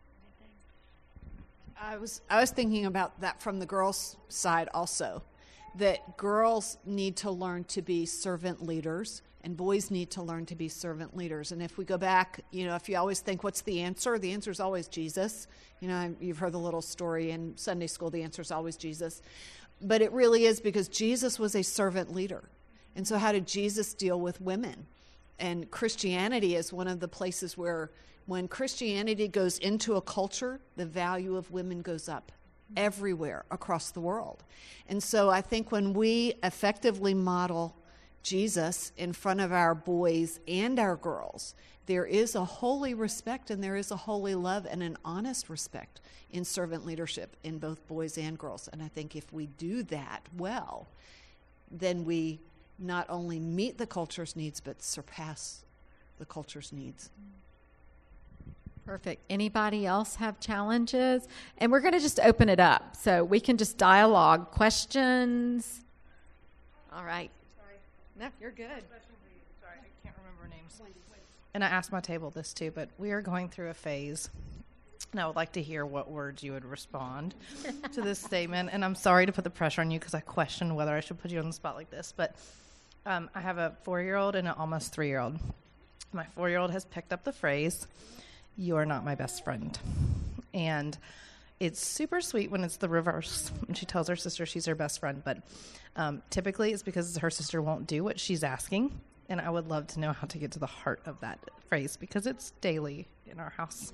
I was thinking about that from the girls' side also, that girls need to learn to be servant leaders and boys need to learn to be servant leaders. And if we go back, if you always think, what's the answer? The answer is always Jesus. You've heard the little story in Sunday school, the answer is always Jesus. But it really is because Jesus was a servant leader. And so how did Jesus deal with women? And Christianity is one of the places where when Christianity goes into a culture, the value of women goes up everywhere across the world. And so I think when we effectively model Jesus in front of our boys and our girls, there is a holy respect and there is a holy love and an honest respect in servant leadership in both boys and girls. And I think if we do that well, then we not only meet the culture's needs, but surpass the culture's needs. Perfect. Anybody else have challenges? And we're going to just open it up so we can just dialogue questions. All right. Sorry. No, you're good. Sorry, I can't remember names. And I asked my table this too, but we are going through a phase. And I would like to hear what words you would respond to this statement. And I'm sorry to put the pressure on you because I question whether I should put you on the spot like this. But I have a 4-year-old and an almost 3-year-old. My 4-year-old has picked up the phrase, "You are not my best friend." And it's super sweet when it's the reverse. When she tells her sister she's her best friend. But typically it's because her sister won't do what she's asking. And I would love to know how to get to the heart of that phrase because it's daily in our house.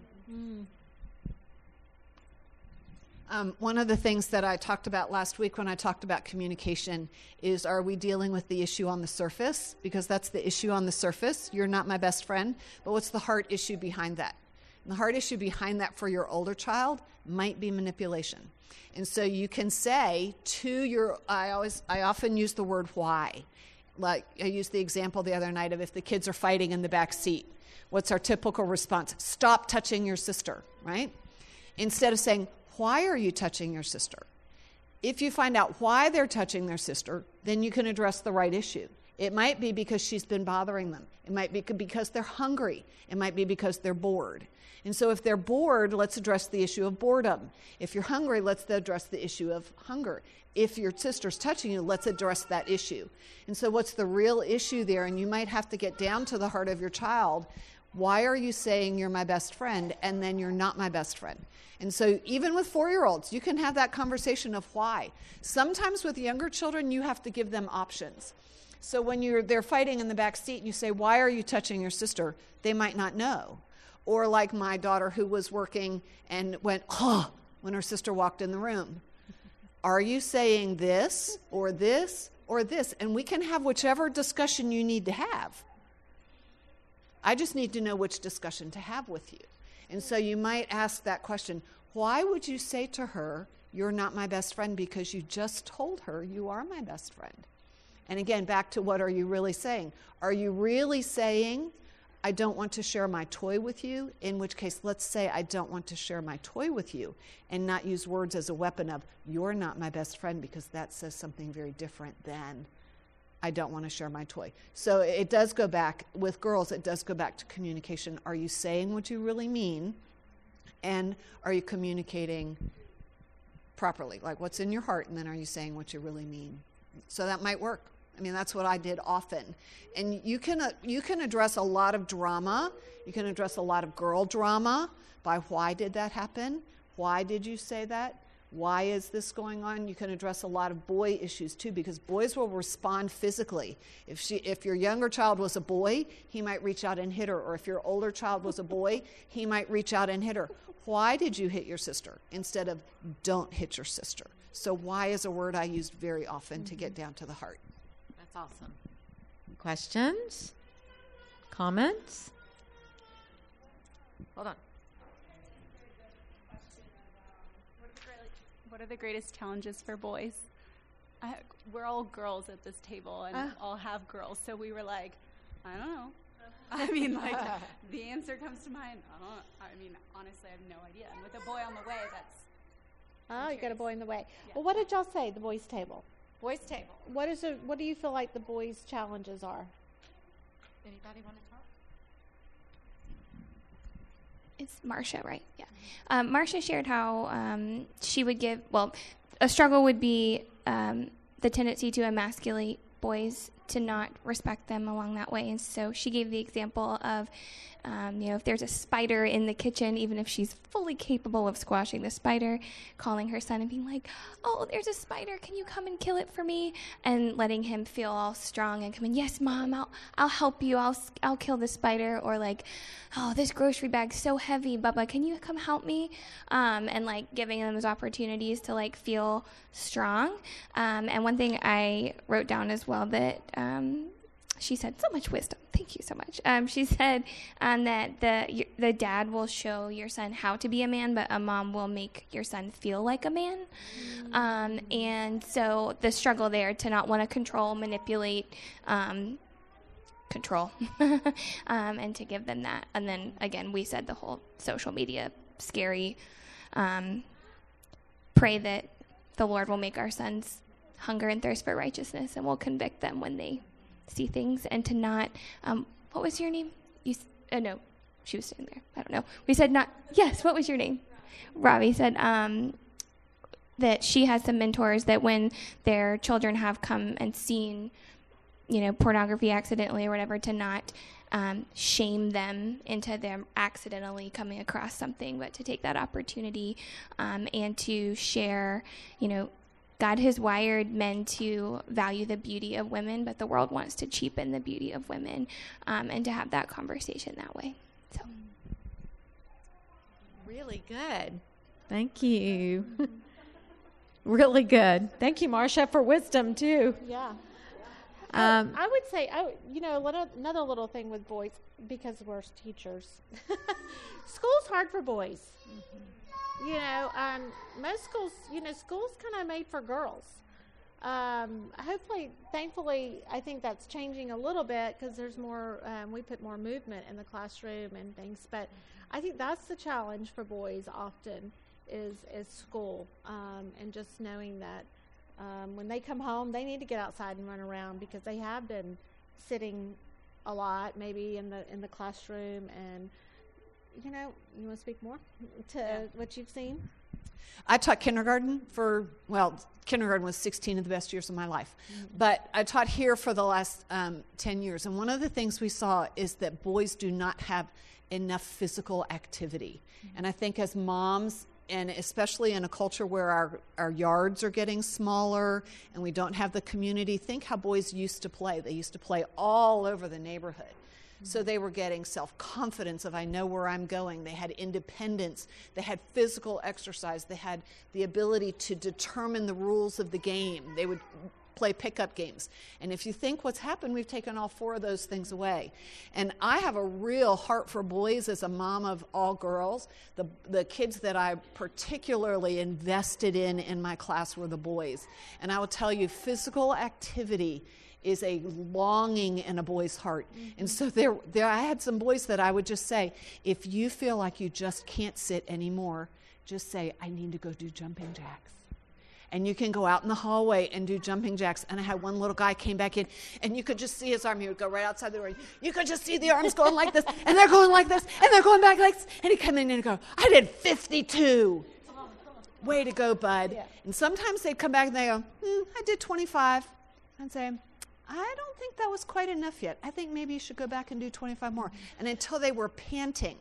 One of the things that I talked about last week when I talked about communication is, are we dealing with the issue on the surface? Because that's the issue on the surface. You're not my best friend. But what's the heart issue behind that? And the heart issue behind that for your older child might be manipulation. And so you can say to your, I often use the word why. Like I used the example the other night of if the kids are fighting in the back seat. What's our typical response? Stop touching your sister, right? Instead of saying, why are you touching your sister? If you find out why they're touching their sister, then you can address the right issue. It might be because she's been bothering them. It might be because they're hungry. It might be because they're bored. And so if they're bored, let's address the issue of boredom. If you're hungry, let's address the issue of hunger. If your sister's touching you, let's address that issue. And so what's the real issue there? And you might have to get down to the heart of your child. Why are you saying you're my best friend and then you're not my best friend? And so even with 4-year-olds, you can have that conversation of why. Sometimes with younger children, you have to give them options. So when they're fighting in the back seat and you say, why are you touching your sister? They might not know. Or like my daughter who was working and went, when her sister walked in the room. Are you saying this or this or this? And we can have whichever discussion you need to have. I just need to know which discussion to have with you. And so you might ask that question, why would you say to her, you're not my best friend because you just told her you are my best friend? And again, back to what are you really saying? Are you really saying, I don't want to share my toy with you? In which case, let's say I don't want to share my toy with you and not use words as a weapon of, you're not my best friend, because that says something very different than I don't want to share my toy. So it does go back, with girls, it does go back to communication. Are you saying what you really mean? And are you communicating properly? Like what's in your heart, and then are you saying what you really mean? So that might work. I mean, that's what I did often. And you can address a lot of drama. You can address a lot of girl drama by why did that happen? Why did you say that? Why is this going on? You can address a lot of boy issues too, because boys will respond physically. If your younger child was a boy, he might reach out and hit her. Or if your older child was a boy, he might reach out and hit her. Why did you hit your sister? Instead of don't hit your sister. So why is a word I used very often to get down to the heart. That's awesome. Questions? Comments? Hold on. What are the greatest challenges for boys? We're all girls at this table and all have girls, so we were like, I don't know. I mean, like, the answer comes to mind. Honestly, I have no idea. And with a boy on the way, you got a boy in the way. Yeah. Well, what did y'all say, the boys' table? Boys' table. What do you feel like the boys' challenges are? Anybody want to talk? it's Marcia, right? Yeah. Marcia shared how she would give, well, a struggle would be the tendency to emasculate boys, to not respect them along that way. And so she gave the example of, if there's a spider in the kitchen, even if she's fully capable of squashing the spider, calling her son and being like, oh, there's a spider, can you come and kill it for me? And letting him feel all strong and come in, yes, Mom, I'll help you, I'll kill the spider. Or like, oh, this grocery bag's so heavy, Bubba, can you come help me? And like giving them those opportunities to like feel strong. And one thing I wrote down as well that she said, so much wisdom. Thank you so much. She said that the dad will show your son how to be a man, but a mom will make your son feel like a man. And so the struggle there to not want to control, manipulate, control, and to give them that. And then, again, we said the whole social media, scary. Pray that the Lord will make our sons hunger and thirst for righteousness and will convict them when they see things, and to not, what was your name? No, she was sitting there. I don't know. We said not, yes, what was your name? Robbie said that she has some mentors that when their children have come and seen, pornography accidentally or whatever, to not shame them into them accidentally coming across something, but to take that opportunity and to share, God has wired men to value the beauty of women, but the world wants to cheapen the beauty of women, and to have that conversation that way. So, really good. Thank you. Really good. Thank you, Marcia, for wisdom too. Yeah. I would say, another little thing with boys, because we're teachers. School's hard for boys. Most schools, school's kind of made for girls. Thankfully, I think that's changing a little bit because there's more, we put more movement in the classroom and things. But I think that's the challenge for boys often is school, and just knowing that when they come home, they need to get outside and run around because they have been sitting a lot, maybe in the classroom. And you want to speak more to what you've seen? I taught kindergarten kindergarten was 16 of the best years of my life. Mm-hmm. But I taught here for the last 10 years. And one of the things we saw is that boys do not have enough physical activity. Mm-hmm. And I think as moms, and especially in a culture where our yards are getting smaller and we don't have the community, think how boys used to play. They used to play all over the neighborhood. So they were getting self-confidence of, I know where I'm going. They had independence. They had physical exercise. They had the ability to determine the rules of the game. They would play pickup games. And if you think what's happened, we've taken all four of those things away. And I have a real heart for boys as a mom of all girls. The kids that I particularly invested in my class were the boys. And I will tell you, physical activity is a longing in a boy's heart. Mm-hmm. And so there I had some boys that I would just say, if you feel like you just can't sit anymore, just say, I need to go do jumping jacks. And you can go out in the hallway and do jumping jacks. And I had one little guy came back in, and you could just see his arm. He would go right outside the door. You could just see the arms going like this, and they're going like this, and they're going back like this. And he'd come in and go, I did 52. Way to go, bud. Yeah. And sometimes they'd come back and they go, I did 25. I'd say, I don't think that was quite enough yet. I think maybe you should go back and do 25 more. And until they were panting,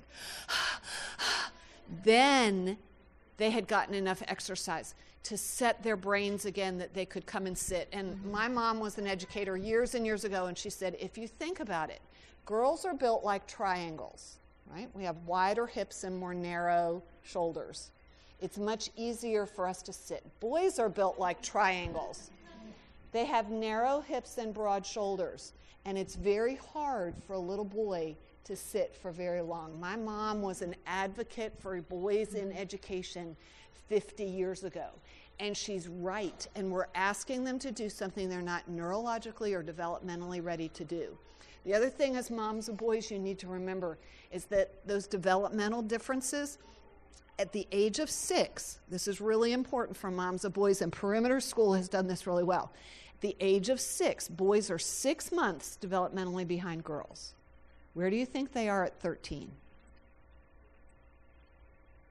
then they had gotten enough exercise to set their brains again that they could come and sit. And my mom was an educator years and years ago, and she said, if you think about it, girls are built like triangles, right? We have wider hips and more narrow shoulders. It's much easier for us to sit. Boys are built like triangles. They have narrow hips and broad shoulders, and it's very hard for a little boy to sit for very long. My mom was an advocate for boys in education 50 years ago, and she's right, and we're asking them to do something they're not neurologically or developmentally ready to do. The other thing as moms of boys you need to remember is that those developmental differences at the age of 6, this is really important for moms of boys, and Perimeter School has done this really well. At the age of 6, boys are 6 months developmentally behind girls. Where do you think they are at 13?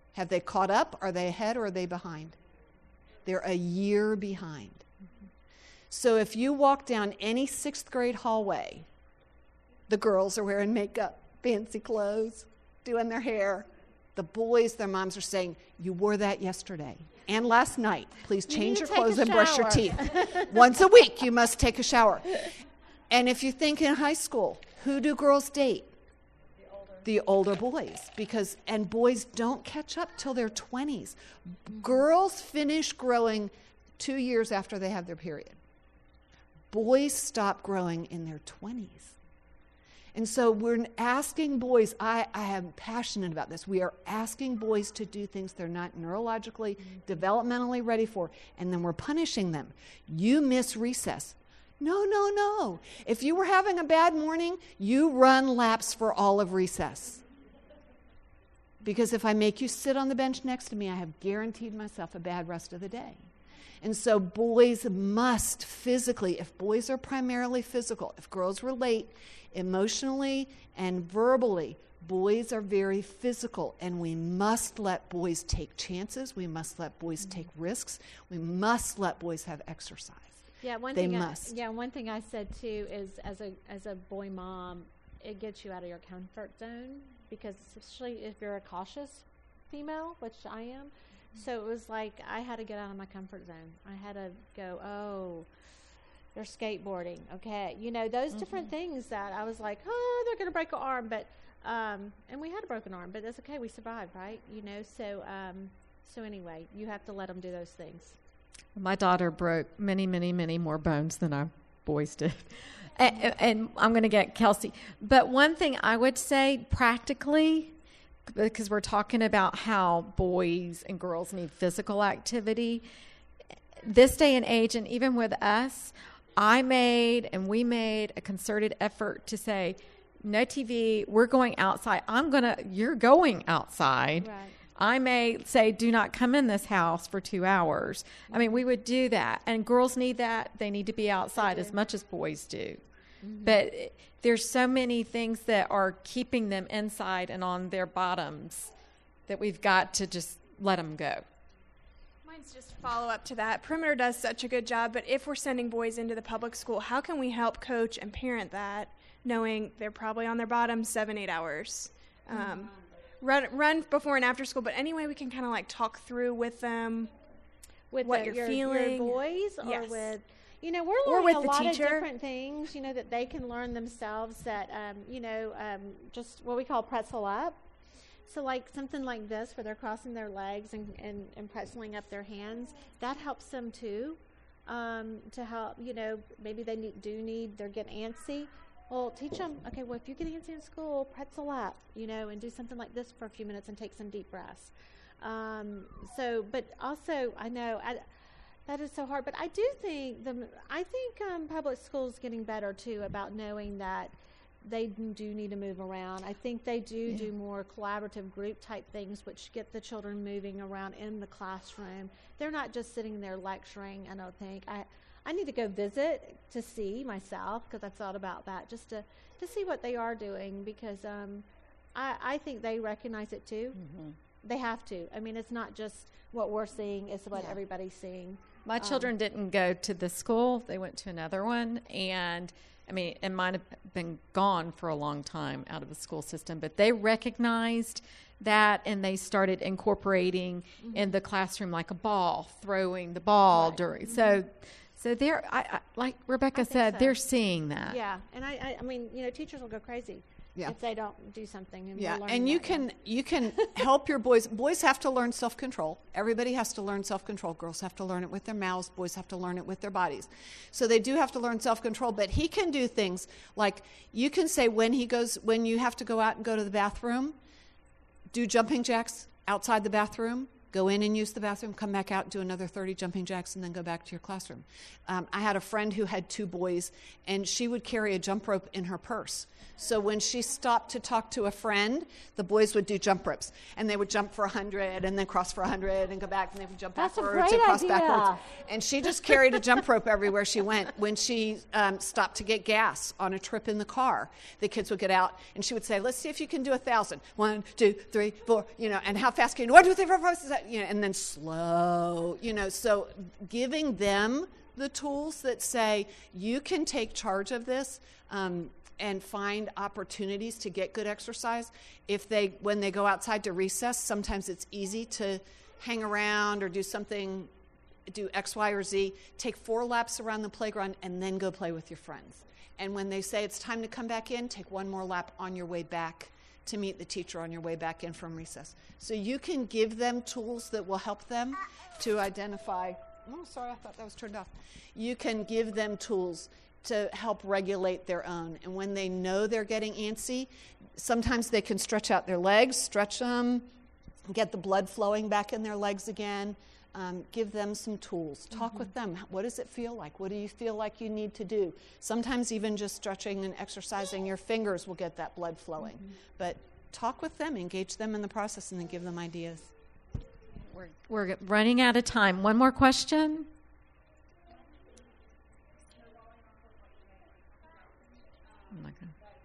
Have they caught up? Are they ahead or are they behind? They're a year behind. So if you walk down any 6th grade hallway, the girls are wearing makeup, fancy clothes, doing their hair. The boys, their moms are saying, you wore that yesterday and last night. Please change your clothes and brush your teeth. Once a week, you must take a shower. And if you think in high school, who do girls date? The older boys, and boys don't catch up till their 20s. Girls finish growing 2 years after they have their period. Boys stop growing in their 20s. And so we're asking boys, I am passionate about this. We are asking boys to do things they're not neurologically, developmentally ready for, and then we're punishing them. You miss recess. No. If you were having a bad morning, you run laps for all of recess. Because if I make you sit on the bench next to me, I have guaranteed myself a bad rest of the day. And so boys must physically, if boys are primarily physical, if girls relate emotionally and verbally, boys are very physical, and we must let boys take chances. We must let boys take risks. We must let boys have exercise. Yeah, one They thing must. one thing I said too is as a boy mom, it gets you out of your comfort zone, because especially if you're a cautious female, which I am. So it was like I had to get out of my comfort zone. I had to go, oh, they're skateboarding, okay, those different things that I was like, oh, they're gonna break an arm, but and we had a broken arm, but that's okay, we survived, right? So anyway, you have to let them do those things. My daughter broke many, many, many more bones than our boys did. And I'm going to get Kelsey. But one thing I would say practically, because we're talking about how boys and girls need physical activity, this day and age, and even with us, we made a concerted effort to say, no TV, we're going outside. You're going outside. Right. I may say, do not come in this house for 2 hours. I mean, we would do that. And girls need that. They need to be outside as much as boys do. Mm-hmm. But there's so many things that are keeping them inside and on their bottoms that we've got to just let them go. Mine's just follow up to that. Perimeter does such a good job, but if we're sending boys into the public school, how can we help coach and parent that, knowing they're probably on their bottom 7-8 hours? Run before and after school, but anyway, we can kind of like talk through with them what you're feeling. Your boys, or yes. with, we're learning a lot of different things, that they can learn themselves. That just what we call pretzel up. So like something like this, where they're crossing their legs and pretzeling up their hands, that helps them too. To help, maybe they they're getting antsy. Well, teach them, okay, well, if you get antsy in school, pretzel up, and do something like this for a few minutes and take some deep breaths. But also, I know that is so hard, but I do think public schools getting better too about knowing that they do need to move around. I think they do more collaborative group type things, which get the children moving around in the classroom. They're not just sitting there lecturing. I don't think I need to go visit to see myself, because I've thought about that, just to see what they are doing, because I think they recognize it too. Mm-hmm. They have to. I mean, it's not just what we're seeing, it's what everybody's seeing. My children didn't go to this school. They went to another one, and it might have been gone for a long time out of the school system, but they recognized that, and they started incorporating in the classroom like a ball, throwing the ball during. So they're, like Rebecca said, they're seeing that. Yeah, and I mean, teachers will go crazy if they don't do something. And you can help your boys. Boys have to learn self-control. Everybody has to learn self-control. Girls have to learn it with their mouths. Boys have to learn it with their bodies. So they do have to learn self-control. But he can do things like, you can say when you have to go out and go to the bathroom, do jumping jacks outside the bathroom. Go in and use the bathroom, come back out, do another 30 jumping jacks, and then go back to your classroom. I had a friend who had 2 boys, and she would carry a jump rope in her purse. So when she stopped to talk to a friend, the boys would do jump ropes. And they would jump for 100 and then cross for 100 and go back, and they would jump backwards and cross backwards. And she just carried a jump rope everywhere she went. When she stopped to get gas on a trip in the car, the kids would get out, and she would say, let's see if you can do 1,000. 1, 2, 3, 4, and how fast can you do 1, 2, 3, 4, 5, 6, 7, and then slow, So giving them the tools that say, you can take charge of this, and find opportunities to get good exercise. When they go outside to recess, sometimes it's easy to hang around or do something, do X, Y, or Z. Take 4 laps around the playground and then go play with your friends. And when they say it's time to come back in, take 1 more lap on your way back to meet the teacher on your way back in from recess. So you can give them tools that will help them to identify, oh, sorry, I thought that was turned off. You can give them tools to help regulate their own. And when they know they're getting antsy, sometimes they can stretch out their legs, stretch them, get the blood flowing back in their legs again. Give them some tools. Talk with them. What does it feel like? What do you feel like you need to do? Sometimes even just stretching and exercising your fingers will get that blood flowing. But talk with them, engage them in the process, and then give them ideas. We're running out of time. One more question? Oh my God.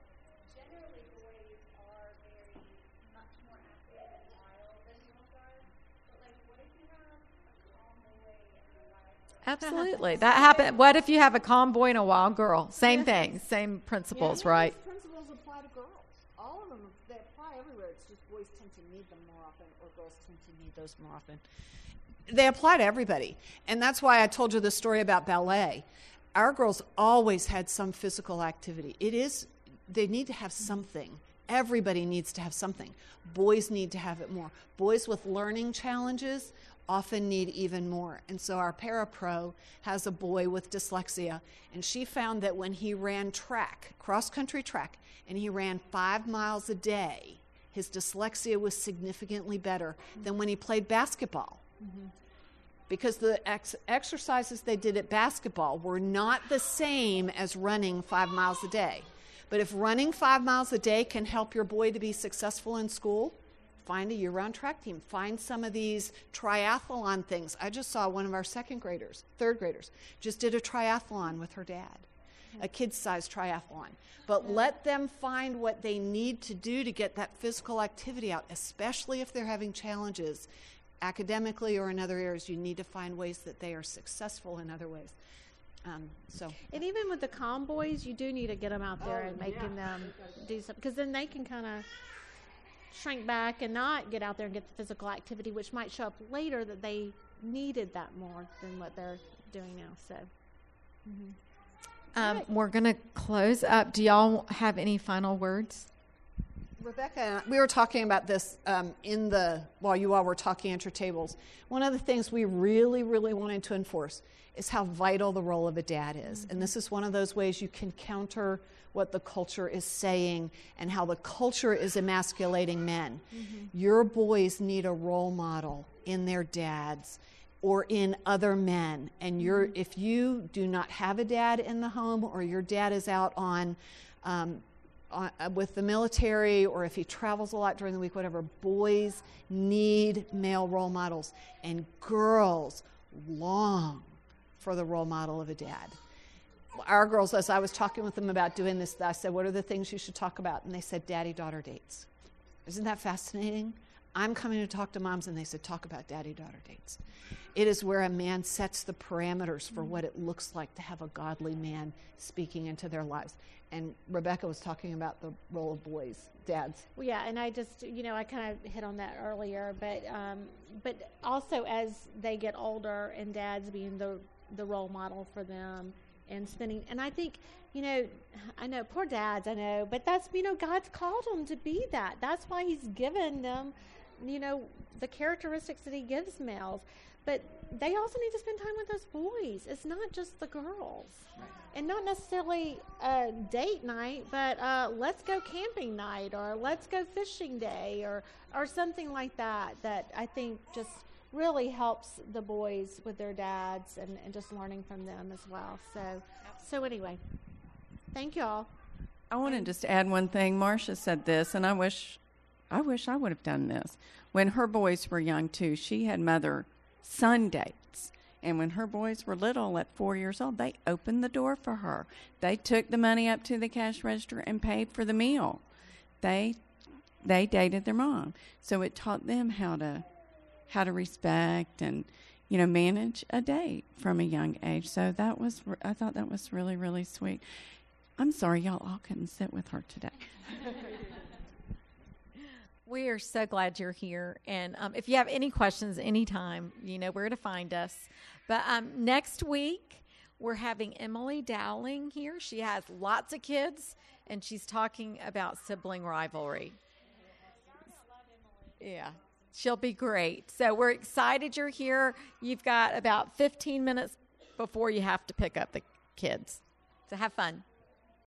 Absolutely. That happened. What if you have a calm boy and a wild girl? Same thing. Same principles, right? These principles apply to girls. All of them, they apply everywhere. It's just boys tend to need them more often, or girls tend to need those more often. They apply to everybody. And that's why I told you the story about ballet. Our girls always had some physical activity. They need to have something. Everybody needs to have something. Boys need to have it more. Boys with learning challenges often need even more. And so our parapro has a boy with dyslexia, and she found that when he ran track, cross-country track, and he ran 5 miles a day, his dyslexia was significantly better than when he played basketball. Because the exercises they did at basketball were not the same as running 5 miles a day. But if running 5 miles a day can help your boy to be successful in school, find a year-round track team. Find some of these triathlon things. I just saw one of our third graders, just did a triathlon with her dad, a kid-sized triathlon. But let them find what they need to do to get that physical activity out, especially if they're having challenges academically or in other areas. You need to find ways that they are successful in other ways. And even with the calm boys, you do need to get them out there and making them do something, because then they can kind of shrink back and not get out there and get the physical activity, which might show up later that they needed that more than what they're doing now. So we're going to close up. Do y'all have any final words? Rebecca and I, we were talking about this while you all were talking at your tables. One of the things we really, really wanted to enforce is how vital the role of a dad is. And this is one of those ways you can counter what the culture is saying and how the culture is emasculating men. Your boys need a role model in their dads or in other men. And if you do not have a dad in the home, or your dad is out with the military, or if he travels a lot during the week, whatever, boys need male role models, and girls long for the role model of a dad. Our girls, as I was talking with them about doing this, I said, what are the things you should talk about? And they said, daddy-daughter dates. Isn't that fascinating? I'm coming to talk to moms, and they said, talk about daddy-daughter dates. It is where a man sets the parameters for what it looks like to have a godly man speaking into their lives. And Rebecca was talking about the role of boys, dads. Well, yeah, and I just, I kind of hit on that earlier, but also as they get older, and dads being the role model for them, and spending, and I think, I know, poor dads, I know, but that's, God's called them to be that. That's why he's given them, the characteristics that he gives males. But they also need to spend time with those boys. It's not just the girls. Right. And not necessarily a date night, but let's go camping night, or let's go fishing day, or something like that I think just really helps the boys with their dads and just learning from them as well. So anyway, thank you all. I want to just add one thing. Marcia said this, and I wish I would have done this. When her boys were young, too, she had mother-son dates. And when her boys were little, at 4 years old, they opened the door for her. They took the money up to the cash register and paid for the meal. They dated their mom. So it taught them how to respect and, manage a date from a young age. So I thought that was really, really sweet. I'm sorry y'all all couldn't sit with her today. We are so glad you're here. And if you have any questions anytime, you know where to find us. But next week, we're having Emily Dowling here. She has lots of kids, and she's talking about sibling rivalry. Yeah, she'll be great. So we're excited you're here. You've got about 15 minutes before you have to pick up the kids. So have fun.